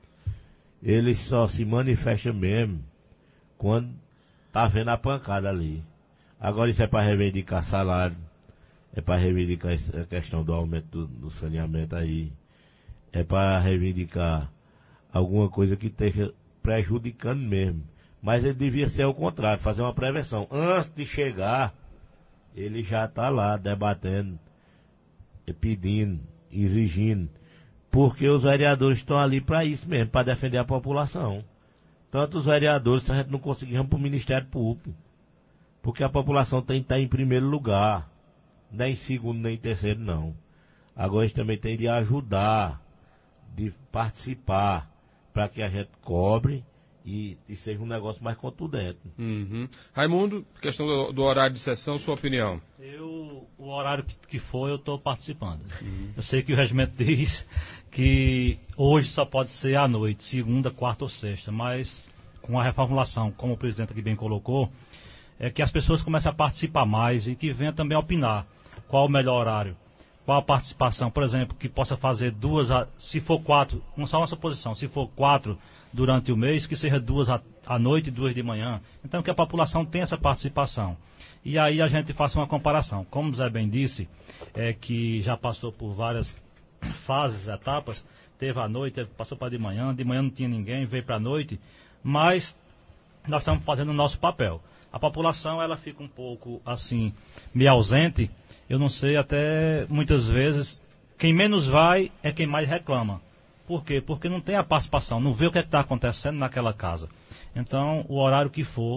Ele só se manifesta mesmo quando tá vendo a pancada ali. Agora isso é para reivindicar salário, é para reivindicar a questão do aumento do, do saneamento aí, é para reivindicar alguma coisa que esteja prejudicando mesmo. Mas ele devia ser o contrário, fazer uma prevenção. Antes de chegar, ele já está lá debatendo, pedindo, exigindo, porque os vereadores estão ali para isso mesmo, para defender a população. Tanto os vereadores, se a gente não conseguir, vamos para o Ministério Público. Porque a população tem que estar em primeiro lugar. Nem em segundo, nem em terceiro, não. Agora eles também têm de ajudar, de participar, para que a gente cobre e, e seja um negócio mais contundente. Uhum. Raimundo, questão do, do horário de sessão, sua opinião? Eu, o horário que, que for, eu estou participando. Uhum. Eu sei que o regimento diz que hoje só pode ser à noite, segunda, quarta ou sexta, mas com a reformulação, como o presidente aqui bem colocou, é que as pessoas comecem a participar mais e que venham também a opinar. Qual o melhor horário? Qual a participação? Por exemplo, que possa fazer duas, a, se for quatro, não só uma suposição, se for quatro durante o mês, que seja duas à, à noite e duas de manhã. Então que a população tenha essa participação. E aí a gente faça uma comparação. Como o Zé bem disse, é que já passou por várias fases, etapas. Teve à noite, teve, passou para de manhã, de manhã não tinha ninguém, veio para a noite, mas nós estamos fazendo o nosso papel. A população, ela fica um pouco, assim, meio ausente. Eu não sei, até muitas vezes, quem menos vai é quem mais reclama. Por quê? Porque não tem a participação, não vê o que é está acontecendo naquela casa. Então, o horário que for,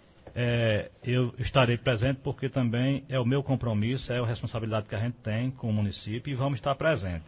é, eu estarei presente, porque também é o meu compromisso, é a responsabilidade que a gente tem com o município, e vamos estar presente.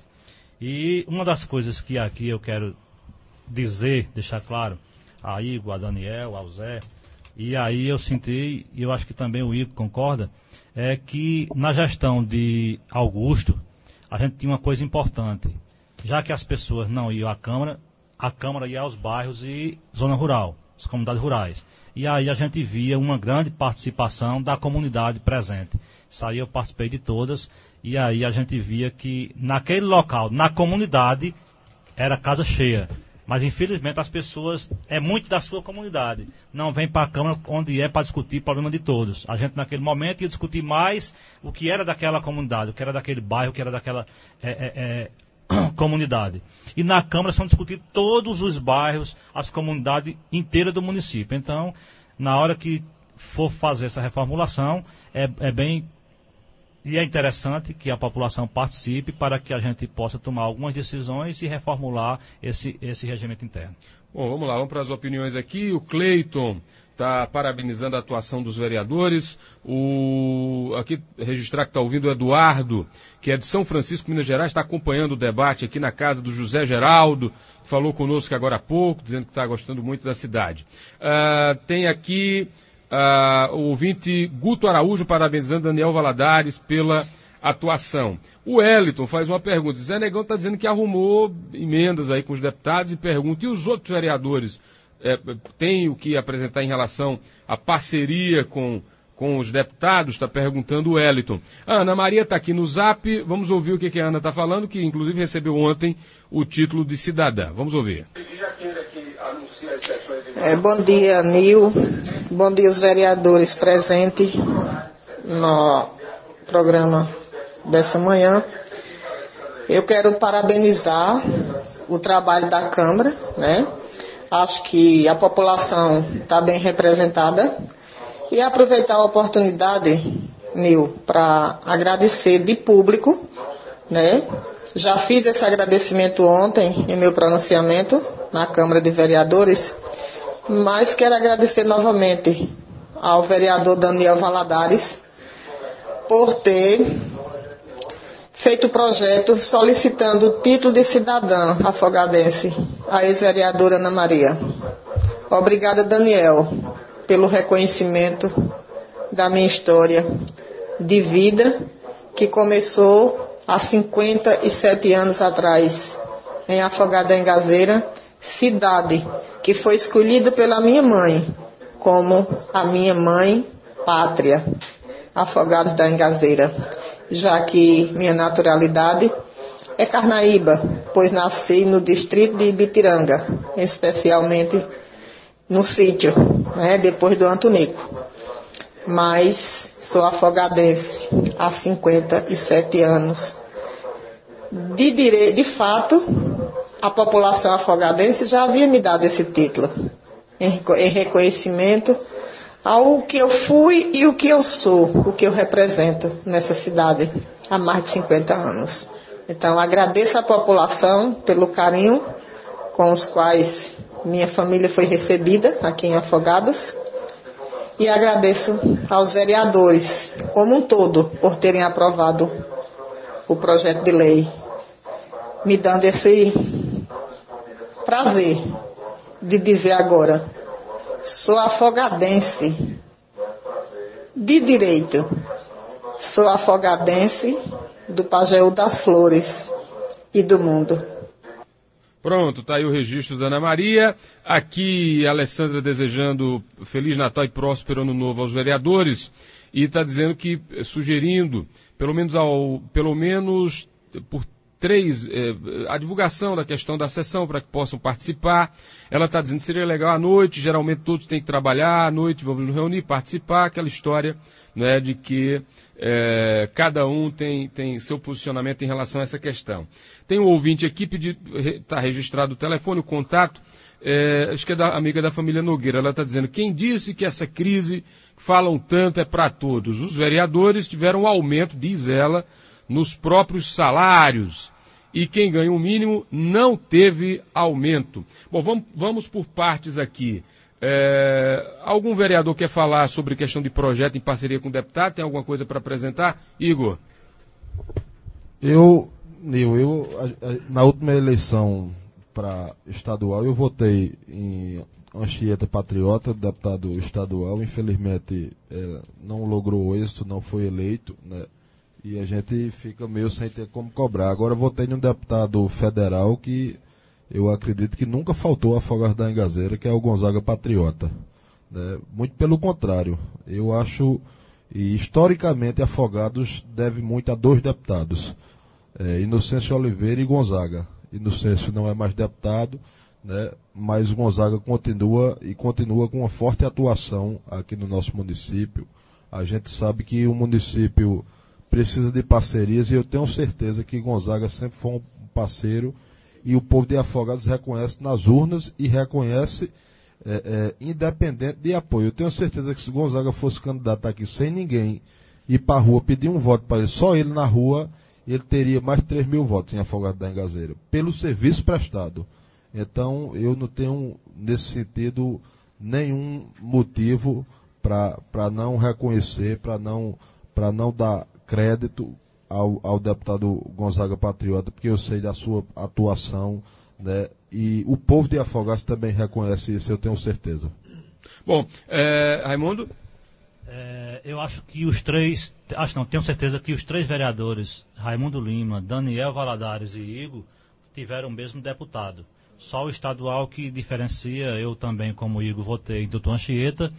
E uma das coisas que aqui eu quero dizer, deixar claro, a Igor, a Daniel, ao Zé, e aí eu senti, e eu acho que também o Igor concorda, é que na gestão de Augusto, a gente tinha uma coisa importante. Já que as pessoas não iam à Câmara, a Câmara ia aos bairros e zona rural, as comunidades rurais. E aí a gente via uma grande participação da comunidade presente. Isso aí eu participei de todas, e aí a gente via que naquele local, na comunidade, era casa cheia. Mas infelizmente as pessoas, é muito da sua comunidade, não vem para a Câmara onde é para discutir o problema de todos. A gente naquele momento ia discutir mais o que era daquela comunidade, o que era daquele bairro, o que era daquela é, é, é, comunidade. E na Câmara são discutidos todos os bairros, as comunidades inteiras do município. Então, na hora que for fazer essa reformulação, é, é bem... E é interessante que a população participe para que a gente possa tomar algumas decisões e reformular esse, esse regimento interno. Bom, vamos lá, vamos para as opiniões aqui. O Cleiton está parabenizando a atuação dos vereadores. O... Aqui, registrar que está ouvindo o Eduardo, que é de São Francisco, Minas Gerais, está acompanhando o debate aqui na casa do José Geraldo, que falou conosco agora há pouco, dizendo que está gostando muito da cidade. Uh, tem aqui... Uh, o ouvinte Guto Araújo parabenizando Daniel Valadares pela atuação. O Wellington faz uma pergunta. Zé Negão está dizendo que arrumou emendas aí com os deputados e pergunta, e os outros vereadores é, têm o que apresentar em relação à parceria com, com os deputados? Está perguntando o Wellington. A Ana Maria está aqui no Zap, vamos ouvir o que, que a Ana está falando, que inclusive recebeu ontem o título de cidadã. Vamos ouvir. É, bom dia, Nil. Bom dia, os vereadores presentes no programa dessa manhã. Eu quero parabenizar o trabalho da Câmara, né? Acho que a população está bem representada. E aproveitar a oportunidade, Nil, para agradecer de público, né? Já fiz esse agradecimento ontem em meu pronunciamento na Câmara de Vereadores, mas quero agradecer novamente ao vereador Daniel Valadares por ter feito o projeto solicitando o título de cidadã afogadense à ex-vereadora Ana Maria. Obrigada, Daniel, pelo reconhecimento da minha história de vida, que começou há cinquenta e sete anos atrás, em Afogados da Engazeira, cidade que foi escolhida pela minha mãe como a minha mãe pátria, Afogados da Engazeira, já que minha naturalidade é Carnaíba, pois nasci no distrito de Ibitiranga, especialmente no sítio, né, depois do Antonico. Mas sou afogadense há cinquenta e sete anos. De, dire... de fato, a população afogadense já havia me dado esse título, em, em reconhecimento ao que eu fui e o que eu sou, o que eu represento nessa cidade há mais de cinquenta anos. Então, agradeço à população pelo carinho com os quais minha família foi recebida aqui em Afogados. E agradeço aos vereadores, como um todo, por terem aprovado o projeto de lei, me dando esse prazer de dizer agora, sou afogadense de direito, sou afogadense do Pajeú das Flores e do mundo. Pronto, está aí o registro da Ana Maria. Aqui a Alessandra desejando Feliz Natal e próspero Ano Novo aos vereadores. E está dizendo que, sugerindo, pelo menos, ao, pelo menos por três, eh, a divulgação da questão da sessão para que possam participar. Ela está dizendo que seria legal à noite, geralmente todos têm que trabalhar, à noite vamos nos reunir, participar, aquela história, né, de que eh, cada um tem, tem seu posicionamento em relação a essa questão. Tem um ouvinte aqui, está registrado o telefone, o contato, eh, acho que é da amiga da família Nogueira. Ela está dizendo, quem disse que essa crise que falam tanto é para todos? Os vereadores tiveram um aumento, diz ela, nos próprios salários, e quem ganha o mínimo não teve aumento. Bom, vamos, vamos por partes aqui. É, algum vereador quer falar sobre questão de projeto em parceria com o deputado? Tem alguma coisa para apresentar? Igor? Eu, Nil, eu, a, a, na última eleição para estadual, eu votei em Anchieta Patriota, deputado estadual. Infelizmente, é, não logrou êxito, não foi eleito, né? E a gente fica meio sem ter como cobrar. Agora votei num deputado federal que eu acredito que nunca faltou a Afogados da Engazeira, que é o Gonzaga Patriota, né? Muito pelo contrário. Eu acho, e historicamente, Afogados deve muito a dois deputados, é, Inocêncio Oliveira e Gonzaga. Inocêncio não é mais deputado, né? Mas Gonzaga continua e continua com uma forte atuação aqui no nosso município. A gente sabe que o município precisa de parcerias e eu tenho certeza que Gonzaga sempre foi um parceiro e o povo de Afogados reconhece nas urnas e reconhece é, é, independente de apoio. Eu tenho certeza que se Gonzaga fosse candidato aqui sem ninguém ir para a rua pedir um voto para ele, só ele na rua, ele teria mais de três mil votos em Afogados da Engazeira, pelo serviço prestado. Então eu não tenho nesse sentido nenhum motivo para não reconhecer, para não, para não dar crédito ao, ao deputado Gonzaga Patriota, porque eu sei da sua atuação, né? E o povo de Afogados também reconhece isso, eu tenho certeza. Bom, é, Raimundo? É, eu acho que os três, acho não, tenho certeza que os três vereadores, Raimundo Lima, Daniel Valadares e Igor, tiveram o mesmo deputado. Só o estadual que diferencia, eu também, como Igor, votei em doutor Anchieta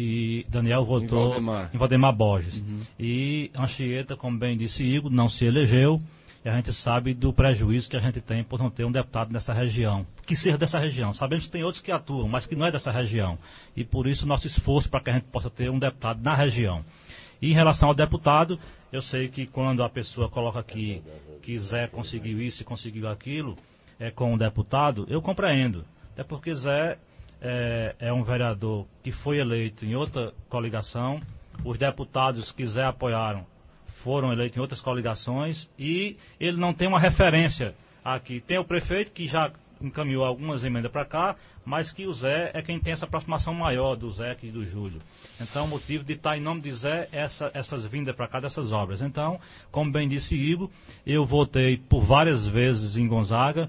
e Daniel votou em Valdemar, em Valdemar Borges. Uhum. E Anchieta, como bem disse Igor, não se elegeu e a gente sabe do prejuízo que a gente tem por não ter um deputado nessa região, que seja dessa região. Sabemos que tem outros que atuam, mas que não é dessa região. E por isso nosso esforço para que a gente possa ter um deputado na região. E em relação ao deputado, eu sei que quando a pessoa coloca aqui que Zé conseguiu isso e conseguiu aquilo, é, com o deputado, eu compreendo. Até porque Zé é, é um vereador que foi eleito em outra coligação, os deputados que Zé apoiaram foram eleitos em outras coligações e ele não tem uma referência aqui. Tem o prefeito que já encaminhou algumas emendas para cá, mas que o Zé é quem tem essa aproximação maior do Zé que do Júlio. Então o motivo de estar em nome de Zé é essa, essas vindas para cá dessas obras. Então, como bem disse Igor, eu votei por várias vezes em Gonzaga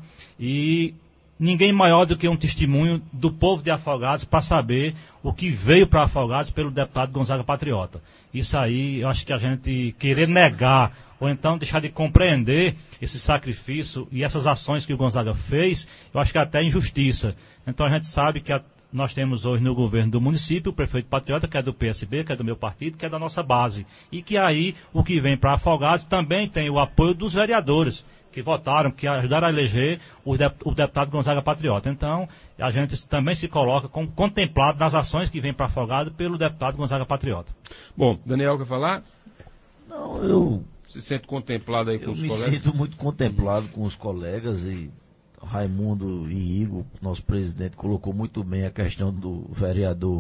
e ninguém maior do que um testemunho do povo de Afogados para saber o que veio para Afogados pelo deputado Gonzaga Patriota. Isso aí, eu acho que a gente querer negar ou então deixar de compreender esse sacrifício e essas ações que o Gonzaga fez, eu acho que é até injustiça. Então a gente sabe que a, nós temos hoje no governo do município o prefeito Patriota, que é do P S B, que é do meu partido, que é da nossa base. E que aí o que vem para Afogados também tem o apoio dos vereadores, que votaram, que ajudaram a eleger o, dep o deputado Gonzaga Patriota. Então, a gente também se coloca como contemplado nas ações que vem para Afogados pelo deputado Gonzaga Patriota. Bom, Daniel quer falar? Não, eu... Se sente contemplado aí com eu os me colegas? sinto muito contemplado com os colegas e Raimundo e Igor, nosso presidente, colocou muito bem a questão do vereador,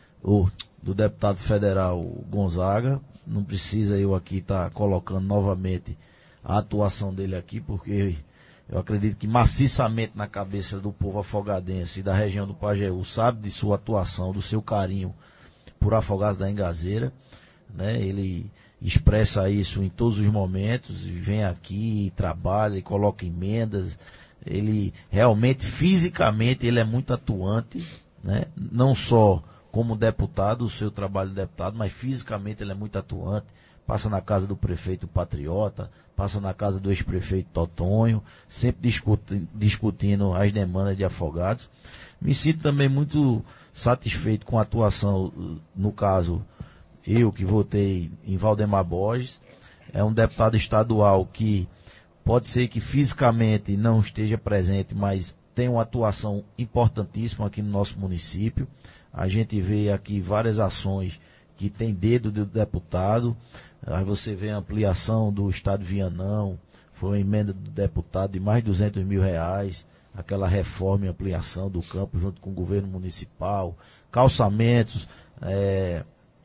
ou do deputado federal Gonzaga. Não precisa eu aqui estar tá colocando novamente a atuação dele aqui, porque eu acredito que maciçamente na cabeça do povo afogadense e da região do Pajeú sabe de sua atuação, do seu carinho por Afogados da Engazeira, né? Ele expressa isso em todos os momentos, e vem aqui, e trabalha, e coloca emendas. Ele realmente, fisicamente, ele é muito atuante, né? Não só como deputado, o seu trabalho de deputado, mas fisicamente ele é muito atuante. Passa na casa do prefeito Patriota, passa na casa do ex-prefeito Totonho, sempre discuti, discutindo as demandas de Afogados. Me sinto também muito satisfeito com a atuação, no caso, eu que votei em Valdemar Borges, é um deputado estadual que pode ser que fisicamente não esteja presente, mas tem uma atuação importantíssima aqui no nosso município. A gente vê aqui várias ações que tem dedo do deputado. Aí você vê a ampliação do estádio Vianão, foi uma emenda do deputado de mais de duzentos mil reais, aquela reforma e ampliação do campo junto com o governo municipal, calçamentos é,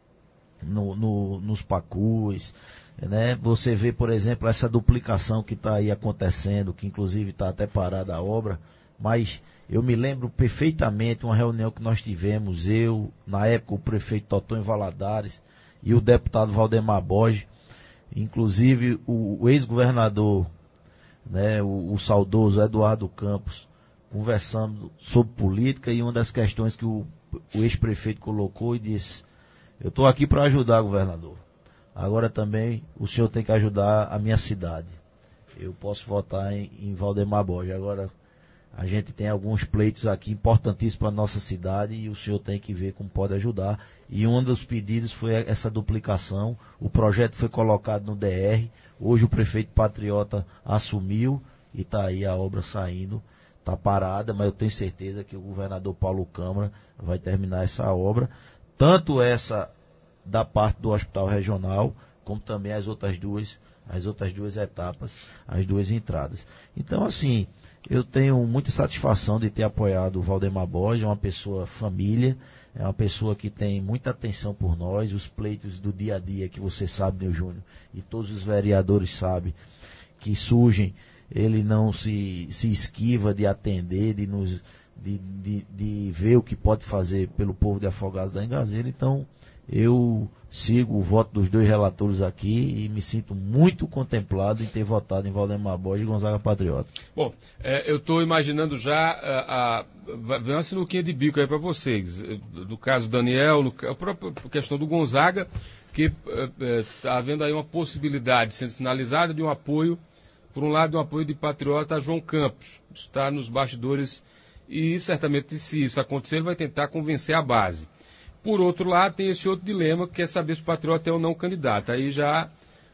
no, no, nos pacus, né? Você vê, por exemplo, essa duplicação que está aí acontecendo, que inclusive está até parada a obra, mas eu me lembro perfeitamente uma reunião que nós tivemos, eu, na época o prefeito Totonho Valadares e o deputado Valdemar Borges, inclusive o, o ex-governador, né, o, o saudoso Eduardo Campos, conversando sobre política, e uma das questões que o, o ex-prefeito colocou e disse: eu estou aqui para ajudar, governador, agora também o senhor tem que ajudar a minha cidade. Eu posso votar em, em Valdemar Borges, agora a gente tem alguns pleitos aqui importantíssimos para a nossa cidade e o senhor tem que ver como pode ajudar. E um dos pedidos foi essa duplicação. O projeto foi colocado no D R. Hoje o prefeito Patriota assumiu e está aí a obra saindo. Está parada, mas eu tenho certeza que o governador Paulo Câmara vai terminar essa obra. Tanto essa da parte do Hospital Regional, como também as outras duas, as outras duas etapas, as duas entradas. Então, assim, eu tenho muita satisfação de ter apoiado o Valdemar Borges, é uma pessoa família, é uma pessoa que tem muita atenção por nós, os pleitos do dia a dia que você sabe, Nil Júnior, e todos os vereadores sabem, que surgem, ele não se, se esquiva de atender, de, nos, de, de, de ver o que pode fazer pelo povo de Afogados da Engazeira. Então, eu sigo o voto dos dois relatores aqui e me sinto muito contemplado em ter votado em Valdemar Borges e Gonzaga Patriota. Bom, é, eu estou imaginando já a, a, vem uma sinuquinha de bico aí para vocês, do caso Daniel, no, a própria questão do Gonzaga, que está é, havendo aí uma possibilidade sendo sinalizada de um apoio, por um lado, um apoio de Patriota a João Campos, está nos bastidores, e certamente, se isso acontecer, ele vai tentar convencer a base. Por outro lado, tem esse outro dilema, que é saber se o Patriota é ou não candidato. Aí já,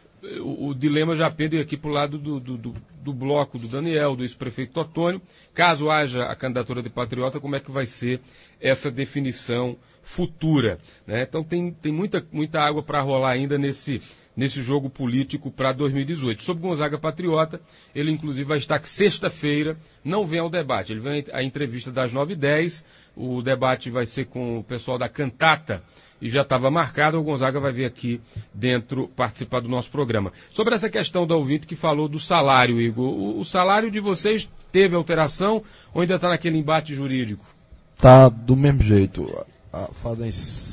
o, o dilema já pende aqui para o lado do, do, do, do bloco do Daniel, do ex-prefeito Totônio. Caso haja a candidatura de Patriota, como é que vai ser essa definição futura, né? Então tem, tem muita, muita água para rolar ainda nesse, nesse jogo político para dois mil e dezoito. Sobre Gonzaga Patriota, ele inclusive vai estar que sexta-feira não vem ao debate. Ele vem à entrevista das nove e dez, o debate vai ser com o pessoal da Cantata e já estava marcado. O Gonzaga vai vir aqui dentro participar do nosso programa. Sobre essa questão da ouvinte que falou do salário, Igor, o, o salário de vocês teve alteração ou ainda está naquele embate jurídico? Tá do mesmo jeito. Fazem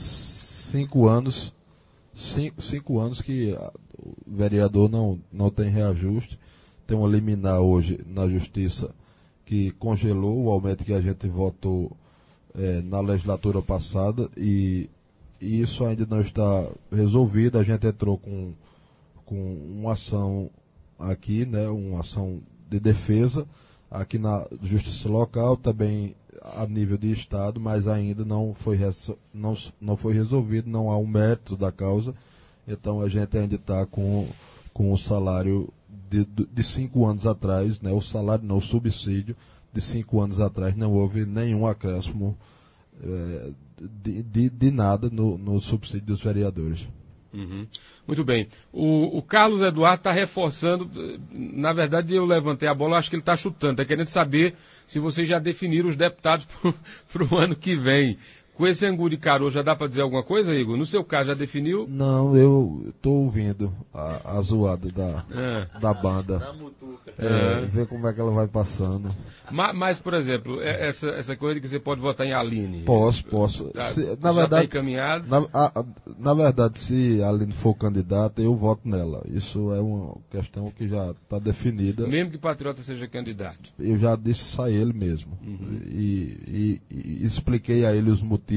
cinco anos, cinco, cinco anos que o vereador não, não tem reajuste. Tem uma liminar hoje na Justiça que congelou o aumento que a gente votou é, na legislatura passada e, e isso ainda não está resolvido. A gente entrou com, com uma ação aqui, né, uma ação de defesa aqui na Justiça Local, também a nível de Estado, mas ainda não foi, não, não foi resolvido, não há um mérito da causa, então a gente ainda está com, com o salário de, de cinco anos atrás, né, o salário não, o subsídio de cinco anos atrás, não houve nenhum acréscimo é, de, de, de nada no, no subsídio dos vereadores. Uhum. Muito bem. O, o Carlos Eduardo está reforçando, na verdade eu levantei a bola, acho que ele está chutando, está querendo saber se vocês já definiram os deputados para o ano que vem. Com esse angu de caroço, já dá para dizer alguma coisa, Igor? No seu caso, já definiu? Não, eu estou ouvindo a, a zoada da, é. da banda. Da mutuca. É, é. Ver como é que ela vai passando. Mas, mas por exemplo, essa, essa coisa que você pode votar em Aline. Posso, posso. Tá, se, na já verdade, está encaminhado? Na, a, na verdade, se a Aline for candidata, eu voto nela. Isso é uma questão que já está definida. Mesmo que Patriota seja candidato? Eu já disse isso a ele mesmo. Uhum. E, e, e expliquei a ele os motivos.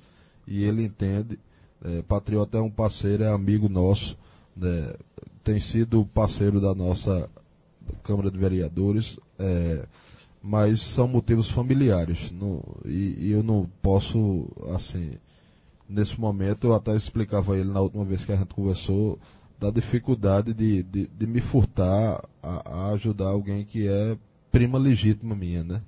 E ele entende. É, Patriota é um parceiro, é amigo nosso, né, tem sido parceiro da nossa Câmara de Vereadores, é, mas são motivos familiares. No, e, e eu não posso, assim, nesse momento, eu até explicava a ele na última vez que a gente conversou, da dificuldade de, de, de me furtar a, a ajudar alguém que é prima legítima minha, né?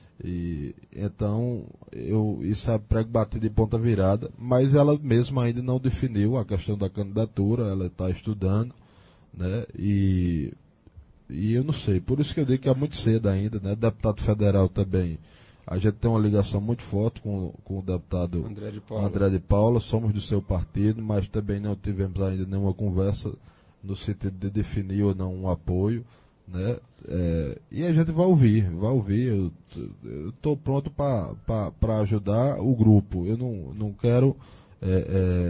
E, então, eu, isso é prego batido de ponta virada, mas ela mesma ainda não definiu a questão da candidatura, ela está estudando, né? E, e eu não sei, por isso que eu digo que é muito cedo ainda, né? Deputado federal também, a gente tem uma ligação muito forte com, com o deputado André de Paula. André de Paula, somos do seu partido, mas também não tivemos ainda nenhuma conversa no sentido de definir ou não um apoio, né? É, e a gente vai ouvir, vai ouvir, eu estou pronto para ajudar o grupo, eu não, não quero, é, é,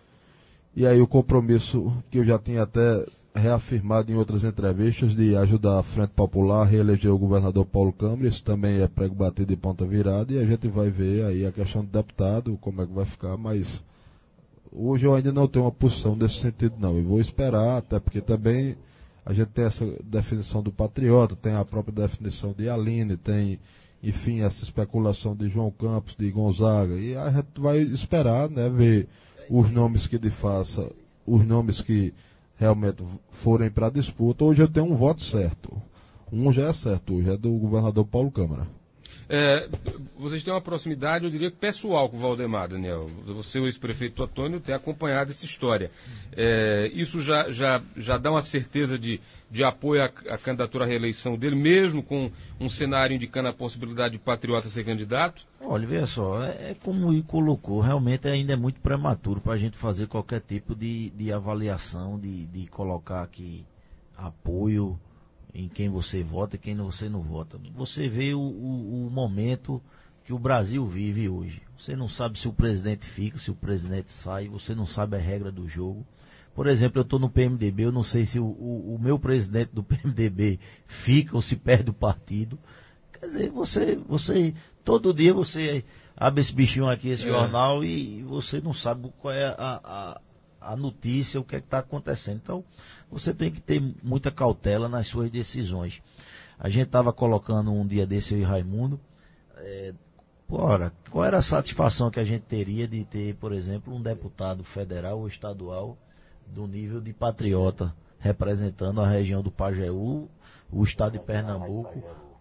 e aí o compromisso que eu já tinha até reafirmado em outras entrevistas de ajudar a Frente Popular a reeleger o governador Paulo Câmara, isso também é prego batido de ponta virada, e a gente vai ver aí a questão do deputado, como é que vai ficar, mas hoje eu ainda não tenho uma posição nesse sentido não, eu vou esperar, até porque também a gente tem essa definição do patriota, tem a própria definição de Aline, tem, enfim, essa especulação de João Campos, de Gonzaga, e a gente vai esperar, né, ver os nomes que de faça, os nomes que realmente forem para a disputa. Hoje eu tenho um voto certo. Um já é certo, hoje é do governador Paulo Câmara. É, vocês têm uma proximidade, eu diria, pessoal com o Valdemar, Daniel. Você, o ex-prefeito Antônio, tem acompanhado essa história. É, isso já, já, já dá uma certeza de, de apoio à, à candidatura à reeleição dele, mesmo com um cenário indicando a possibilidade de Patriota ser candidato? Olha, veja só, é, é como o I colocou, realmente ainda é muito prematuro para a gente fazer qualquer tipo de, de avaliação, de, de colocar aqui apoio em quem você vota e quem você não vota. Você vê o, o, o momento que o Brasil vive hoje. Você não sabe se o presidente fica, se o presidente sai, você não sabe a regra do jogo. Por exemplo, eu estou no P M D B, eu não sei se o, o, o meu presidente do P M D B fica ou se perde o partido. Quer dizer, você, você todo dia você abre esse bichinho aqui, esse é. jornal, e você não sabe qual é a, a, a notícia, o que é que está acontecendo. Então, você tem que ter muita cautela nas suas decisões. A gente estava colocando um dia desse, eu e Raimundo, é, ora, qual era a satisfação que a gente teria de ter, por exemplo, um deputado federal ou estadual do nível de Patriota, representando a região do Pajeú, o estado de Pernambuco,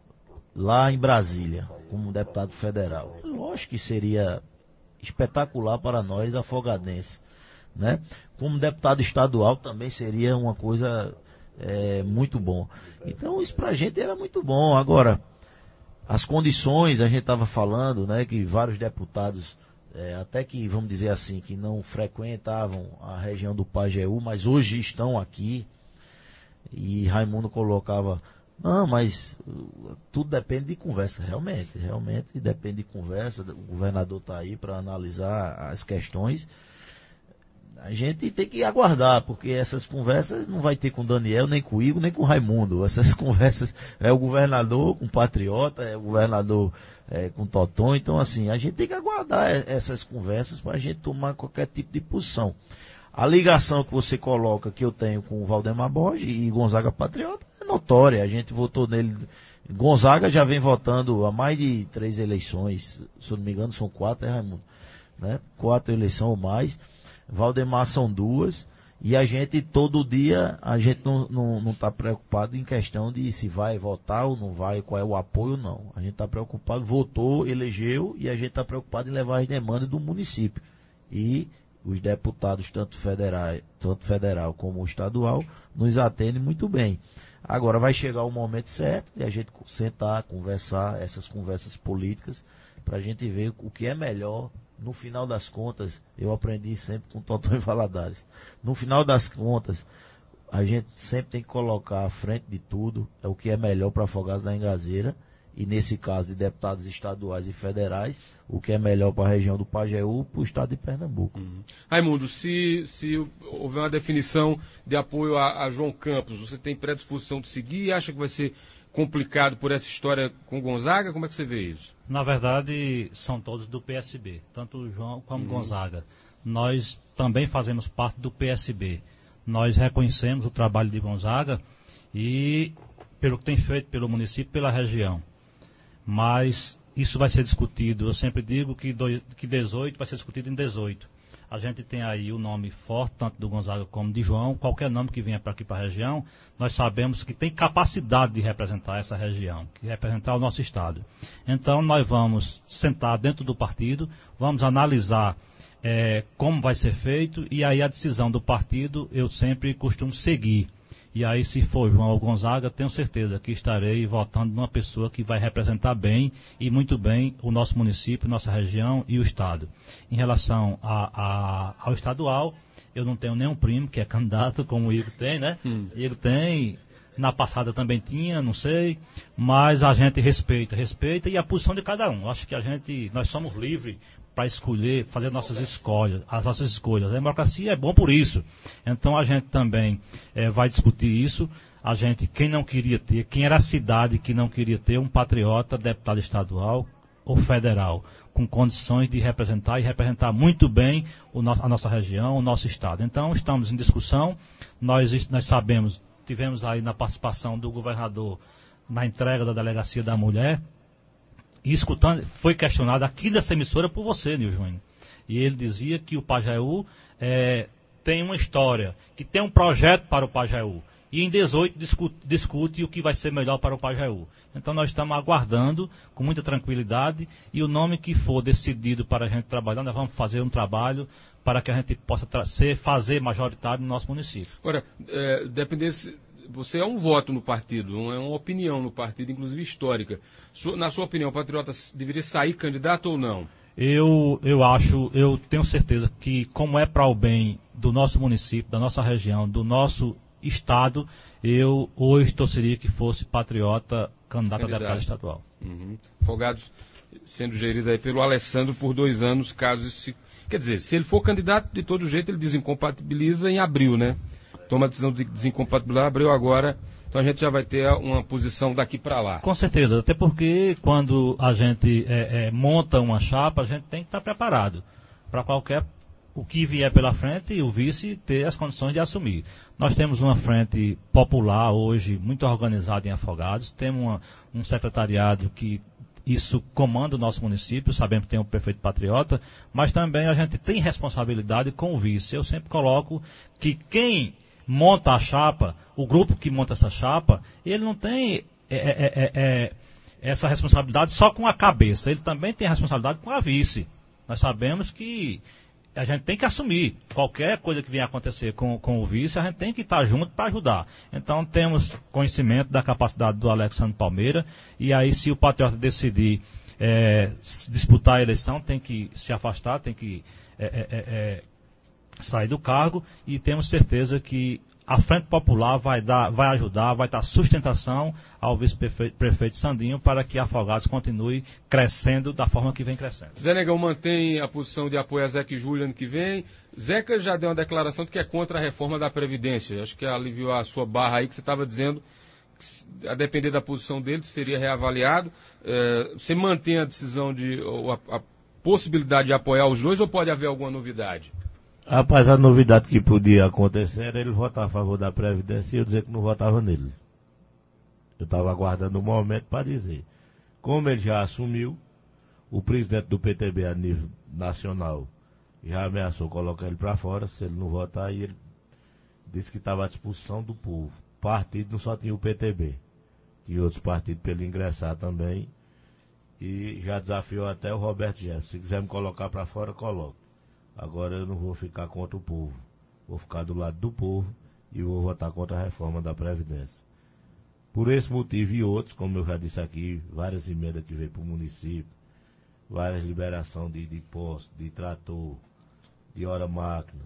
lá em Brasília, como deputado federal. Lógico que seria espetacular para nós, afogadenses, né? Como deputado estadual também seria uma coisa é, muito bom. Então isso pra gente era muito bom. Agora, as condições, a gente estava falando, né, que vários deputados, é, até que, vamos dizer assim, que não frequentavam a região do Pajeú, mas hoje estão aqui, e Raimundo colocava, não, mas uh, tudo depende de conversa. Realmente, realmente depende de conversa. O governador está aí para analisar as questões. A gente tem que aguardar, porque essas conversas não vai ter com o Daniel, nem com o Igor, nem com o Raimundo. Essas conversas é o governador com o Patriota, é o governador é, com o Toton. Então, assim, a gente tem que aguardar essas conversas para a gente tomar qualquer tipo de posição. A ligação que você coloca, que eu tenho com o Valdemar Borges e Gonzaga Patriota, é notória. A gente votou nele. Gonzaga já vem votando há mais de três eleições, se eu não me engano são quatro, é Raimundo, né? Quatro eleições ou mais. Valdemar são duas, e a gente todo dia, a gente não não, não tá preocupado em questão de se vai votar ou não vai, qual é o apoio, não. A gente está preocupado, votou, elegeu, e a gente está preocupado em levar as demandas do município. E os deputados, tanto federal, tanto federal como estadual, nos atendem muito bem. Agora vai chegar o momento certo de a gente sentar, conversar, essas conversas políticas, para a gente ver o que é melhor. No final das contas, eu aprendi sempre com o Toton e Valadares. No final das contas, a gente sempre tem que colocar à frente de tudo é o que é melhor para Afogados da Engazeira, e nesse caso de deputados estaduais e federais, o que é melhor para a região do Pajeú, para o estado de Pernambuco. Uhum. Raimundo, se, se houver uma definição de apoio a, a João Campos, você tem predisposição de seguir e acha que vai ser complicado por essa história com Gonzaga? Como é que você vê isso? Na verdade, são todos do P S B, tanto o João como uhum. Gonzaga. Nós também fazemos parte do P S B. Nós reconhecemos o trabalho de Gonzaga e pelo que tem feito pelo município, pela região. Mas isso vai ser discutido. Eu sempre digo que, do, que dezoito vai ser discutido em dezoito. A gente tem aí o nome forte, tanto do Gonzaga como de João. Qualquer nome que venha para aqui para a região, nós sabemos que tem capacidade de representar essa região, de representar o nosso estado. Então nós vamos sentar dentro do partido, vamos analisar é, como vai ser feito, e aí a decisão do partido eu sempre costumo seguir. E aí, se for João ou Gonzaga, tenho certeza que estarei votando numa pessoa que vai representar bem e muito bem o nosso município, nossa região e o estado. Em relação a, a, ao estadual, eu não tenho nenhum primo que é candidato, como o Igor tem, né? Hum. Igor tem, na passada também tinha, não sei, mas a gente respeita, respeita e a posição de cada um. Acho que a gente, nós somos livres para escolher, fazer nossas escolhas, as nossas escolhas. A democracia é bom por isso. Então a gente também é, vai discutir isso. A gente, quem não queria ter, quem era a cidade que não queria ter um patriota, deputado estadual ou federal, com condições de representar e representar muito bem o nosso, a nossa região, o nosso estado. Então estamos em discussão. Nós, nós sabemos, tivemos aí na participação do governador na entrega da Delegacia da Mulher, e escutando, foi questionado aqui nessa emissora por você, Nil Júnior. E ele dizia que o Pajeú é, tem uma história, que tem um projeto para o Pajeú. E em dezoito discute, discute o que vai ser melhor para o Pajeú. Então nós estamos aguardando com muita tranquilidade, e o nome que for decidido para a gente trabalhar, nós vamos fazer um trabalho para que a gente possa ser, fazer majoritário no nosso município. Agora, é, dependesse... Você é um voto no partido, não é uma opinião no partido, inclusive histórica. Na sua opinião, o Patriota deveria sair candidato ou não? Eu, eu acho, eu tenho certeza que, como é para o bem do nosso município, da nossa região, do nosso estado, eu hoje torceria que fosse Patriota candidato, candidato. a deputado estadual. Uhum. Afogados sendo gerido aí pelo Alessandro por dois anos, caso se... Quer dizer, se ele for candidato, de todo jeito ele desincompatibiliza em abril, né? Toma a decisão de desincompatibilidade, abriu agora, então a gente já vai ter uma posição daqui para lá. Com certeza, até porque quando a gente é, é, monta uma chapa, a gente tem que estar preparado para qualquer, o que vier pela frente, e o vice ter as condições de assumir. Nós temos uma frente popular hoje, muito organizada em Afogados, temos uma, um secretariado que isso comanda o nosso município, sabemos que tem um prefeito patriota, mas também a gente tem responsabilidade com o vice. Eu sempre coloco que quem monta a chapa, o grupo que monta essa chapa, ele não tem é, é, é, é, essa responsabilidade só com a cabeça, ele também tem a responsabilidade com a vice. Nós sabemos que a gente tem que assumir qualquer coisa que venha acontecer com, com o vice, a gente tem que estar junto para ajudar. Então temos conhecimento da capacidade do Alexandre Palmeira, e aí se o Patriota decidir é, disputar a eleição, tem que se afastar, tem que é, é, é, sair do cargo, e temos certeza que a Frente Popular vai, dar, vai ajudar, vai dar sustentação ao vice-prefeito Sandinho para que Afogados continue crescendo da forma que vem crescendo. Zé Negão mantém a posição de apoio a Zeca e Júlio ano que vem. Zeca já deu uma declaração de que é contra a reforma da Previdência. Acho que aliviou a sua barra aí, que você estava dizendo que, a depender da posição dele, seria reavaliado. É, você mantém a decisão de, ou a, a possibilidade de apoiar os dois, ou pode haver alguma novidade? Rapaz, a novidade que podia acontecer era ele votar a favor da Previdência e eu dizer que não votava nele. Eu estava aguardando um momento para dizer. Como ele já assumiu, o presidente do P T B a nível nacional já ameaçou colocar ele para fora, se ele não votar, e ele disse que estava à disposição do povo. Partido não só tinha o P T B, tinha outros partidos para ele ingressar também, e já desafiou até o Roberto Jefferson. Se quiser me colocar para fora, coloque. Agora eu não vou ficar contra o povo, vou ficar do lado do povo e vou votar contra a reforma da Previdência. Por esse motivo e outros, como eu já disse aqui, várias emendas que veio para o município, várias liberações de, de posto, de trator, de hora-máquina,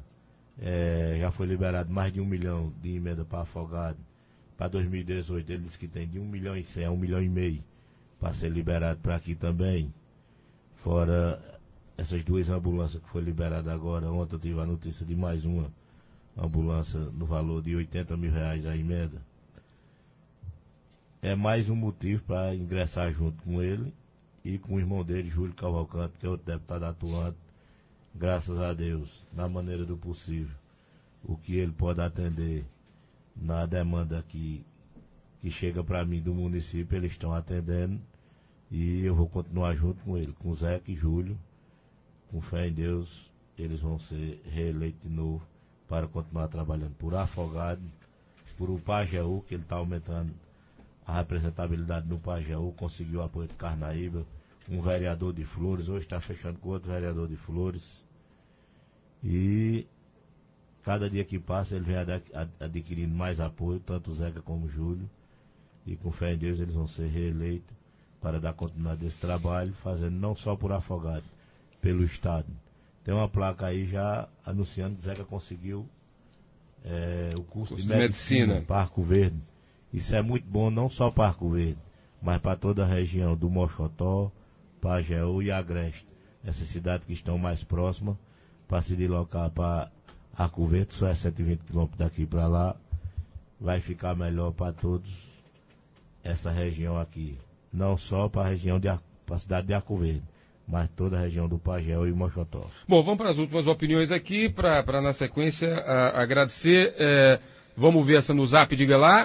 é, já foi liberado mais de um milhão de emenda para Afogado. Para dois mil e dezoito ele disse que tem de um milhão e cem a um milhão e meio para ser liberado para aqui também, fora essas duas ambulâncias que foi liberada agora. Ontem eu tive a notícia de mais uma ambulância no valor de oitenta mil reais a emenda. É mais um motivo para ingressar junto com ele e com o irmão dele, Júlio Cavalcante, que é outro deputado atuante, graças a Deus, na maneira do possível, o que ele pode atender na demanda que, que chega para mim do município, eles estão atendendo, e eu vou continuar junto com ele, com o Zeca e Júlio, com fé em Deus, eles vão ser reeleitos de novo para continuar trabalhando por Afogados, por o Pajeú, que ele está aumentando a representabilidade no Pajeú, conseguiu o apoio de Carnaíba, um vereador de Flores, hoje está fechando com outro vereador de Flores. E cada dia que passa ele vem ad- ad- adquirindo mais apoio, tanto o Zeca como o Júlio. E com fé em Deus eles vão ser reeleitos para dar continuidade desse trabalho, fazendo não só por Afogados, pelo Estado. Tem uma placa aí já anunciando que Zeca conseguiu é, o curso, curso de, de medicina, medicina para Arco Verde. Isso é muito bom não só para Arco Verde, mas para toda a região do Mochotó, Pajeú e Agreste. Essas cidades que estão mais próximas, para se deslocar para Arco Verde, só é cento e vinte quilômetros daqui para lá, vai ficar melhor para todos essa região aqui. Não só para a região de para a cidade de Arco Verde, mas toda a região do Pajeú e Mochotó. Bom, vamos para as últimas opiniões aqui, para na sequência a, agradecer. É, vamos ver essa no Zap, diga lá.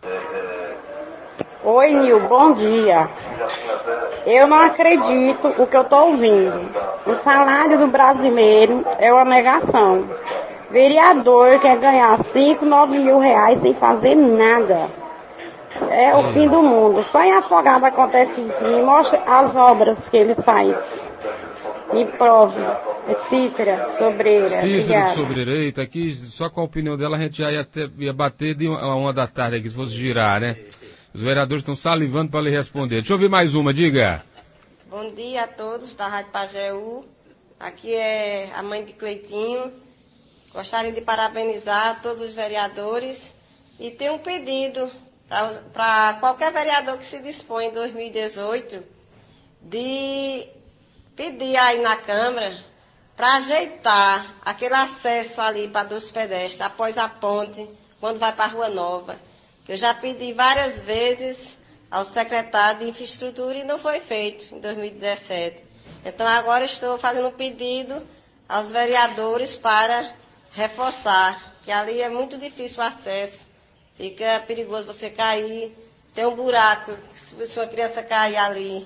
Oi, Nil, bom dia. Eu não acredito o que eu estou ouvindo. O salário do brasileiro é uma negação. Vereador quer ganhar cinco, nove mil reais sem fazer nada. É o fim do mundo. Só em Afogado acontece isso. Me mostre as obras que ele faz. Me prove. É Cícera Sobreira. Cícera Sobreira, eita, aqui só com a opinião dela a gente já ia, ter, ia bater de uma, uma da tarde aqui, se fosse girar, né? Os vereadores estão salivando para lhe responder. Deixa eu ouvir mais uma, diga. Bom dia a todos da Rádio Pajeú. Aqui é a mãe de Cleitinho. Gostaria de parabenizar todos os vereadores e ter um pedido para qualquer vereador que se dispõe em dois mil e dezoito de pedir aí na Câmara para ajeitar aquele acesso ali para dos pedestres após a ponte, quando vai para a Rua Nova. Eu já pedi várias vezes ao secretário de Infraestrutura e não foi feito em dois mil e dezessete. Então agora estou fazendo um pedido aos vereadores para reforçar, que ali é muito difícil o acesso, fica perigoso você cair, tem um buraco, se uma criança cair ali,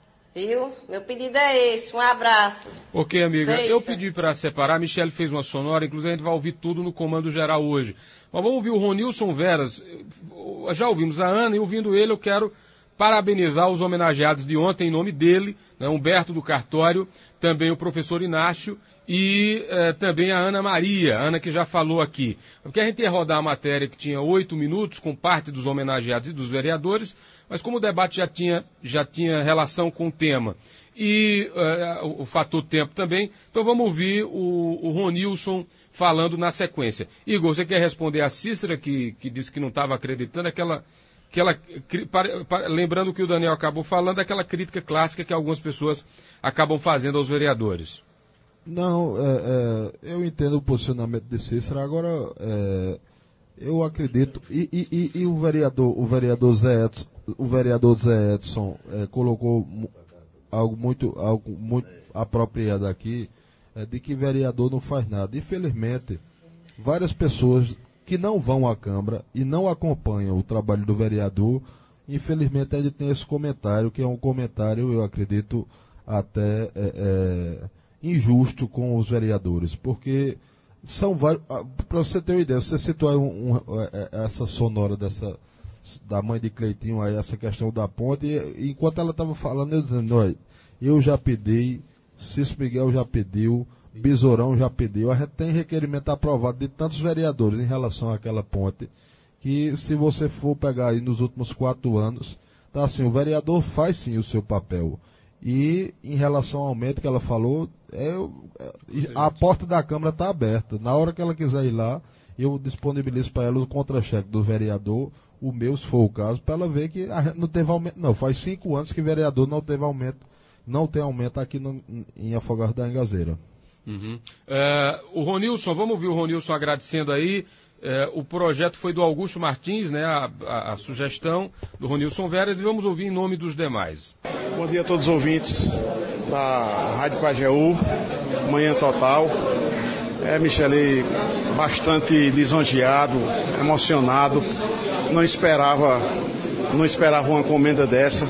viu? Meu pedido é esse, um abraço. Ok, amiga, Seixa. Eu pedi para separar, a Michele fez uma sonora, inclusive a gente vai ouvir tudo no Comando Geral hoje. Mas vamos ouvir o Ronilson Veras, já ouvimos a Ana e ouvindo ele eu quero parabenizar os homenageados de ontem em nome dele, né, Humberto do Cartório, também o professor Inácio e eh, também a Ana Maria, a Ana que já falou aqui. Porque a gente ia rodar a matéria que tinha oito minutos com parte dos homenageados e dos vereadores, mas como o debate já tinha, já tinha relação com o tema e uh, o, o fator tempo também, então vamos ouvir o, o Ronilson falando na sequência. Igor, você quer responder a Cícera, que, que disse que não estava acreditando, aquela, aquela, para, para, lembrando que o Daniel acabou falando, aquela crítica clássica que algumas pessoas acabam fazendo aos vereadores. Não, é, é, eu entendo o posicionamento de Cícera, agora é, eu acredito, e, e, e, e o vereador, o vereador Zé Edson, o vereador Zé Edson é, colocou algo muito, algo muito apropriado aqui, é, de que vereador não faz nada. Infelizmente, várias pessoas que não vão à Câmara e não acompanham o trabalho do vereador, infelizmente ele tem esse comentário, que é um comentário, eu acredito, até é, é, injusto com os vereadores, porque são vários, para você ter uma ideia, você citou aí um, um, essa sonora dessa da mãe de Cleitinho aí, essa questão da ponte, e enquanto ela estava falando, eu dizendo, olha, eu já pedi, Cícero Miguel já pediu, Besourão já pediu, a gente tem requerimento aprovado de tantos vereadores em relação àquela ponte, que se você for pegar aí nos últimos quatro anos, tá assim, o vereador faz sim o seu papel. E em relação ao aumento que ela falou, é, a porta da Câmara está aberta. Na hora que ela quiser ir lá, eu disponibilizo para ela o contra-cheque do vereador, o meu, se for o caso, para ela ver que a gente não teve aumento. Não, faz cinco anos que o vereador não teve aumento, não tem aumento aqui no, em Afogados da Engazeira. Uhum. É, o Ronilson, vamos ouvir o Ronilson agradecendo aí. É, o projeto foi do Augusto Martins, né, a, a, a sugestão do Ronilson Veras, e vamos ouvir em nome dos demais. Bom dia a todos os ouvintes da Rádio Pajeú, Manhã Total. É, Michele, bastante lisonjeado, emocionado. Não esperava, não esperava uma comenda dessa.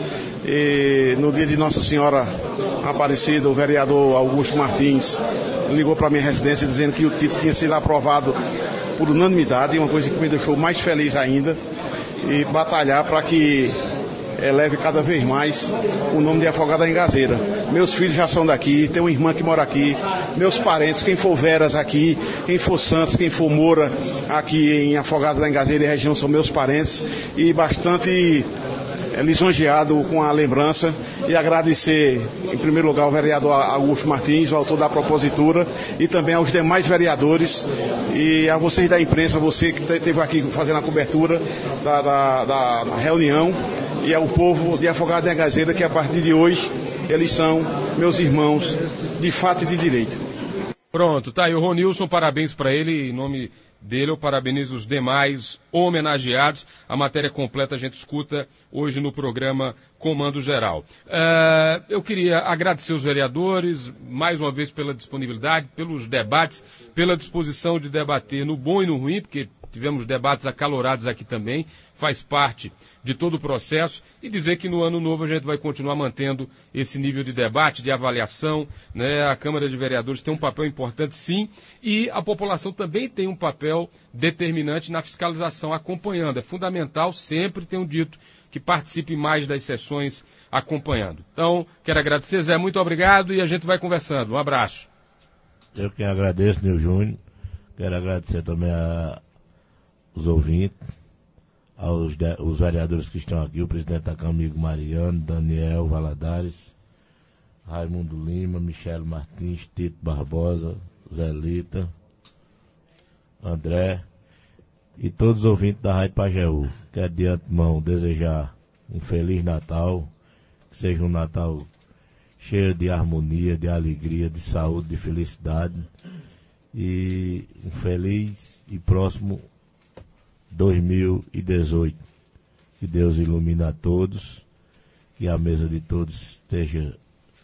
E no dia de Nossa Senhora Aparecida, o vereador Augusto Martins ligou para a minha residência dizendo que o título tinha sido aprovado por unanimidade, uma coisa que me deixou mais feliz ainda, e batalhar para que eleve cada vez mais o nome de Afogados da Engazeira. Meus filhos já são daqui, tenho uma irmã que mora aqui, meus parentes, quem for Veras aqui, quem for Santos, quem for Moura aqui em Afogados da Engazeira e região são meus parentes, e bastante é, lisonjeado com a lembrança, e agradecer em primeiro lugar ao vereador Augusto Martins, o autor da propositura, e também aos demais vereadores e a vocês da imprensa, você que esteve aqui fazendo a cobertura da, da, da reunião, e ao povo de Afogados da Engazeira, que a partir de hoje eles são meus irmãos de fato e de direito. Pronto, tá aí o Ronilson, parabéns para ele, em nome dele eu parabenizo os demais homenageados. A matéria completa a gente escuta hoje no programa Comando Geral. Uh, eu queria agradecer os vereadores, mais uma vez pela disponibilidade, pelos debates, pela disposição de debater no bom e no ruim, porque tivemos debates acalorados aqui também, faz parte de todo o processo, e dizer que no ano novo a gente vai continuar mantendo esse nível de debate, de avaliação, né? A Câmara de Vereadores tem um papel importante, sim, e a população também tem um papel determinante na fiscalização, acompanhando. É fundamental, sempre tenho dito, que participe mais das sessões acompanhando. Então, quero agradecer, Zé, muito obrigado, e a gente vai conversando. Um abraço. Eu que agradeço, Nil Júnior. Quero agradecer também a os ouvintes, aos de, os vereadores que estão aqui, o presidente da Câmara, amigo Mariano, Daniel Valadares, Raimundo Lima, Michele Martins, Tito Barbosa, Zelita, André e todos os ouvintes da Rádio Pajeú. Quero de antemão desejar um Feliz Natal, que seja um Natal cheio de harmonia, de alegria, de saúde, de felicidade, e um feliz e próximo dois mil e dezoito. Que Deus ilumine a todos, que a mesa de todos esteja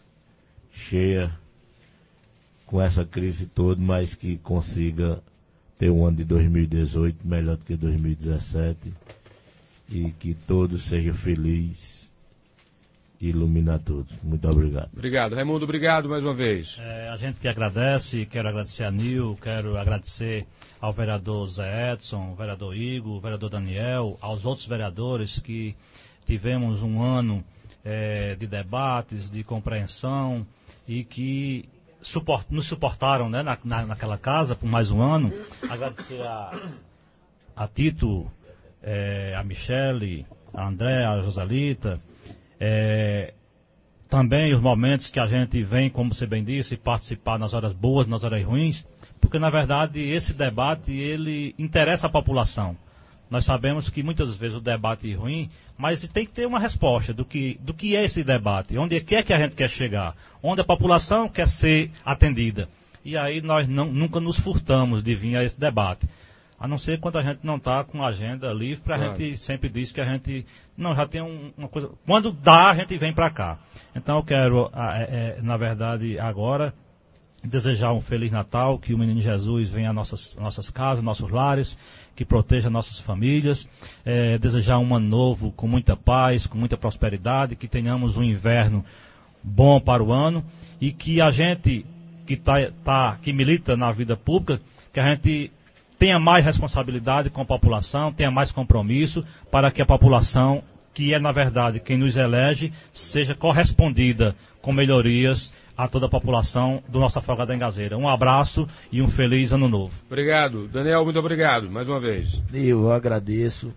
cheia com essa crise toda, mas que consiga ter um ano de dois mil e dezoito melhor do que dois mil e dezessete, e que todos sejam felizes e ilumine a todos. Muito obrigado. Obrigado. Raimundo, obrigado mais uma vez. É, a gente que agradece, quero agradecer a Nil, quero agradecer ao vereador Zé Edson, ao vereador Igor, ao vereador Daniel, aos outros vereadores que tivemos um ano é, de debates, de compreensão, e que suport, nos suportaram, né, na, na, naquela casa por mais um ano. Agradecer a, a Tito, é, a Michele, a André, a Josalita, É, também os momentos que a gente vem, como você bem disse, participar nas horas boas, nas horas ruins, porque na verdade esse debate ele interessa a população. Nós sabemos que muitas vezes o debate é ruim, mas tem que ter uma resposta do que, do que é esse debate, onde é que, é que a gente quer chegar, onde a população quer ser atendida. E aí nós não, nunca nos furtamos de vir a esse debate. A não ser quando a gente não está com a agenda livre, para a claro. gente sempre diz que a gente não já tem um, uma coisa. Quando dá, a gente vem para cá. Então eu quero, é, é, na verdade, agora, desejar um Feliz Natal, que o Menino Jesus venha às nossas, nossas casas, nossos lares, que proteja nossas famílias, é, desejar um ano novo com muita paz, com muita prosperidade, que tenhamos um inverno bom para o ano, e que a gente que, tá, tá, que milita na vida pública, que a gente tenha mais responsabilidade com a população, tenha mais compromisso, para que a população, que é na verdade quem nos elege, seja correspondida com melhorias a toda a população do nosso Afogados da Engazeira. Um abraço e um feliz ano novo. Obrigado. Daniel, muito obrigado, mais uma vez. Eu agradeço.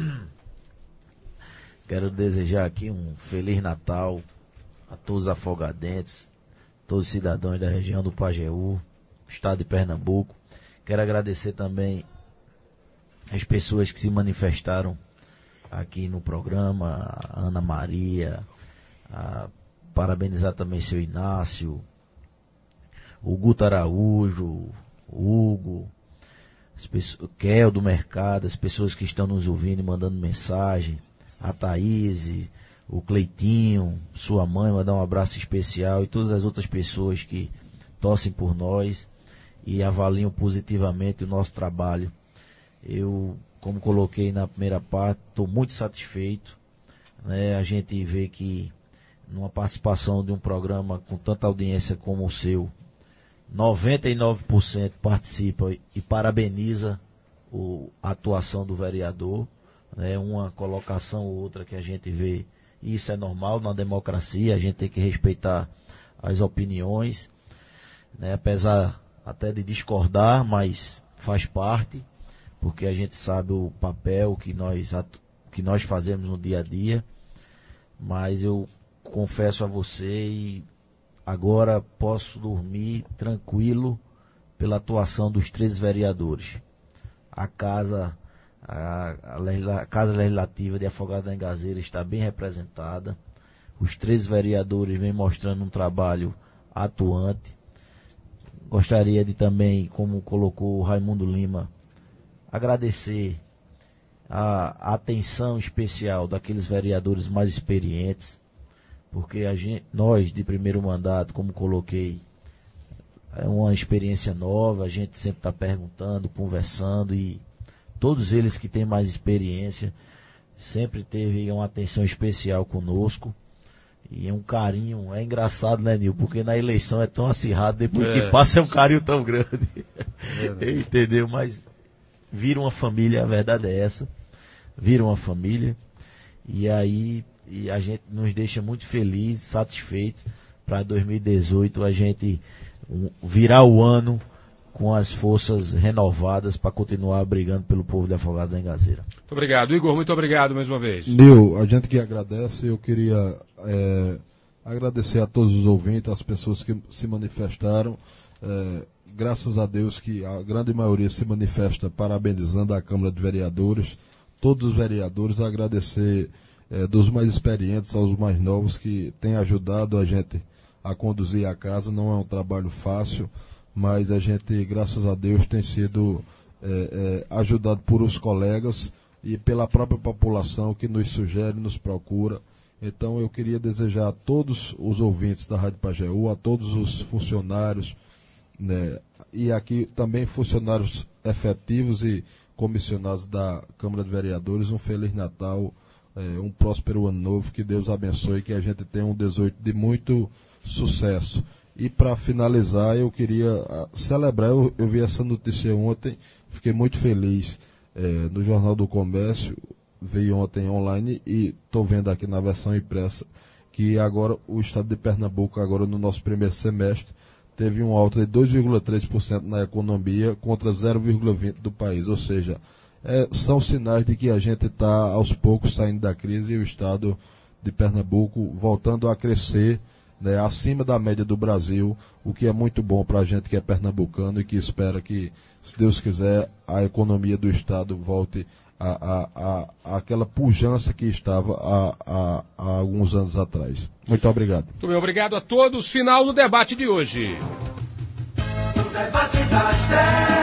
Quero desejar aqui um Feliz Natal a todos os afogadenses, todos os cidadãos da região do Pajeú, estado de Pernambuco. Quero agradecer também as pessoas que se manifestaram aqui no programa, a Ana Maria, a parabenizar também seu Inácio, o Guto Araújo, o Hugo, o Kel do Mercado, as pessoas que estão nos ouvindo e mandando mensagem, a Thaís, o Cleitinho, sua mãe, mandar um abraço especial, e todas as outras pessoas que torcem por nós. e avaliam positivamente o nosso trabalho. Eu, como coloquei na primeira parte, estou muito satisfeito, né? A gente vê que numa participação de um programa com tanta audiência como o seu, noventa e nove por cento participa e parabeniza o, a atuação do vereador, né? Uma colocação ou outra que a gente vê, e isso é normal na democracia, a gente tem que respeitar as opiniões, né? Apesar até de discordar, mas faz parte, porque a gente sabe o papel que nós, que nós fazemos no dia a dia. Mas eu confesso a você, e agora posso dormir tranquilo pela atuação dos três vereadores. A casa, a, a, a casa legislativa de Afogados da Engazeira está bem representada. Os três vereadores vêm mostrando um trabalho atuante. Gostaria de também, como colocou o Raimundo Lima, agradecer a, a atenção especial daqueles vereadores mais experientes, porque a gente, nós de primeiro mandato, como coloquei, é uma experiência nova, a gente sempre está perguntando, conversando, e todos eles que têm mais experiência sempre teve uma atenção especial conosco. E é um carinho, é engraçado, né, Nil? Porque na eleição é tão acirrado, depois é. que passa é um carinho tão grande. É, entendeu? Mas vira uma família, a verdade é essa. Vira uma família. E aí e a gente nos deixa muito felizes, satisfeitos, para dois mil e dezoito a gente um, virar o ano com as forças renovadas para continuar brigando pelo povo de Afogados da Engazeira. Muito obrigado. Igor, muito obrigado mais uma vez. Nil, a gente que agradece, eu queria é, agradecer a todos os ouvintes, as pessoas que se manifestaram. É, graças a Deus que a grande maioria se manifesta parabenizando a Câmara de Vereadores, todos os vereadores, agradecer é, dos mais experientes aos mais novos que têm ajudado a gente a conduzir a casa. Não é um trabalho fácil, mas a gente, graças a Deus, tem sido é, é, ajudado por os colegas e pela própria população que nos sugere, nos procura. Então eu queria desejar a todos os ouvintes da Rádio Pajeú, a todos os funcionários, né, e aqui também funcionários efetivos e comissionados da Câmara de Vereadores, um Feliz Natal, é, um próspero Ano Novo, que Deus abençoe, que a gente tenha um dezoito de muito sucesso. E para finalizar, eu queria celebrar, eu, eu vi essa notícia ontem, fiquei muito feliz, é, no Jornal do Comércio, veio ontem online e estou vendo aqui na versão impressa, que agora o estado de Pernambuco, agora no nosso primeiro semestre, teve um alta de dois vírgula três por cento na economia contra zero vírgula vinte por cento do país, ou seja, é, são sinais de que a gente está aos poucos saindo da crise e o estado de Pernambuco voltando a crescer, né, acima da média do Brasil, o que é muito bom para a gente que é pernambucano e que espera que, se Deus quiser, a economia do estado volte a, a, a aquela pujança que estava há, há, há alguns anos atrás. Muito obrigado. Muito bem, obrigado a todos. Final do debate de hoje. O debate das dez.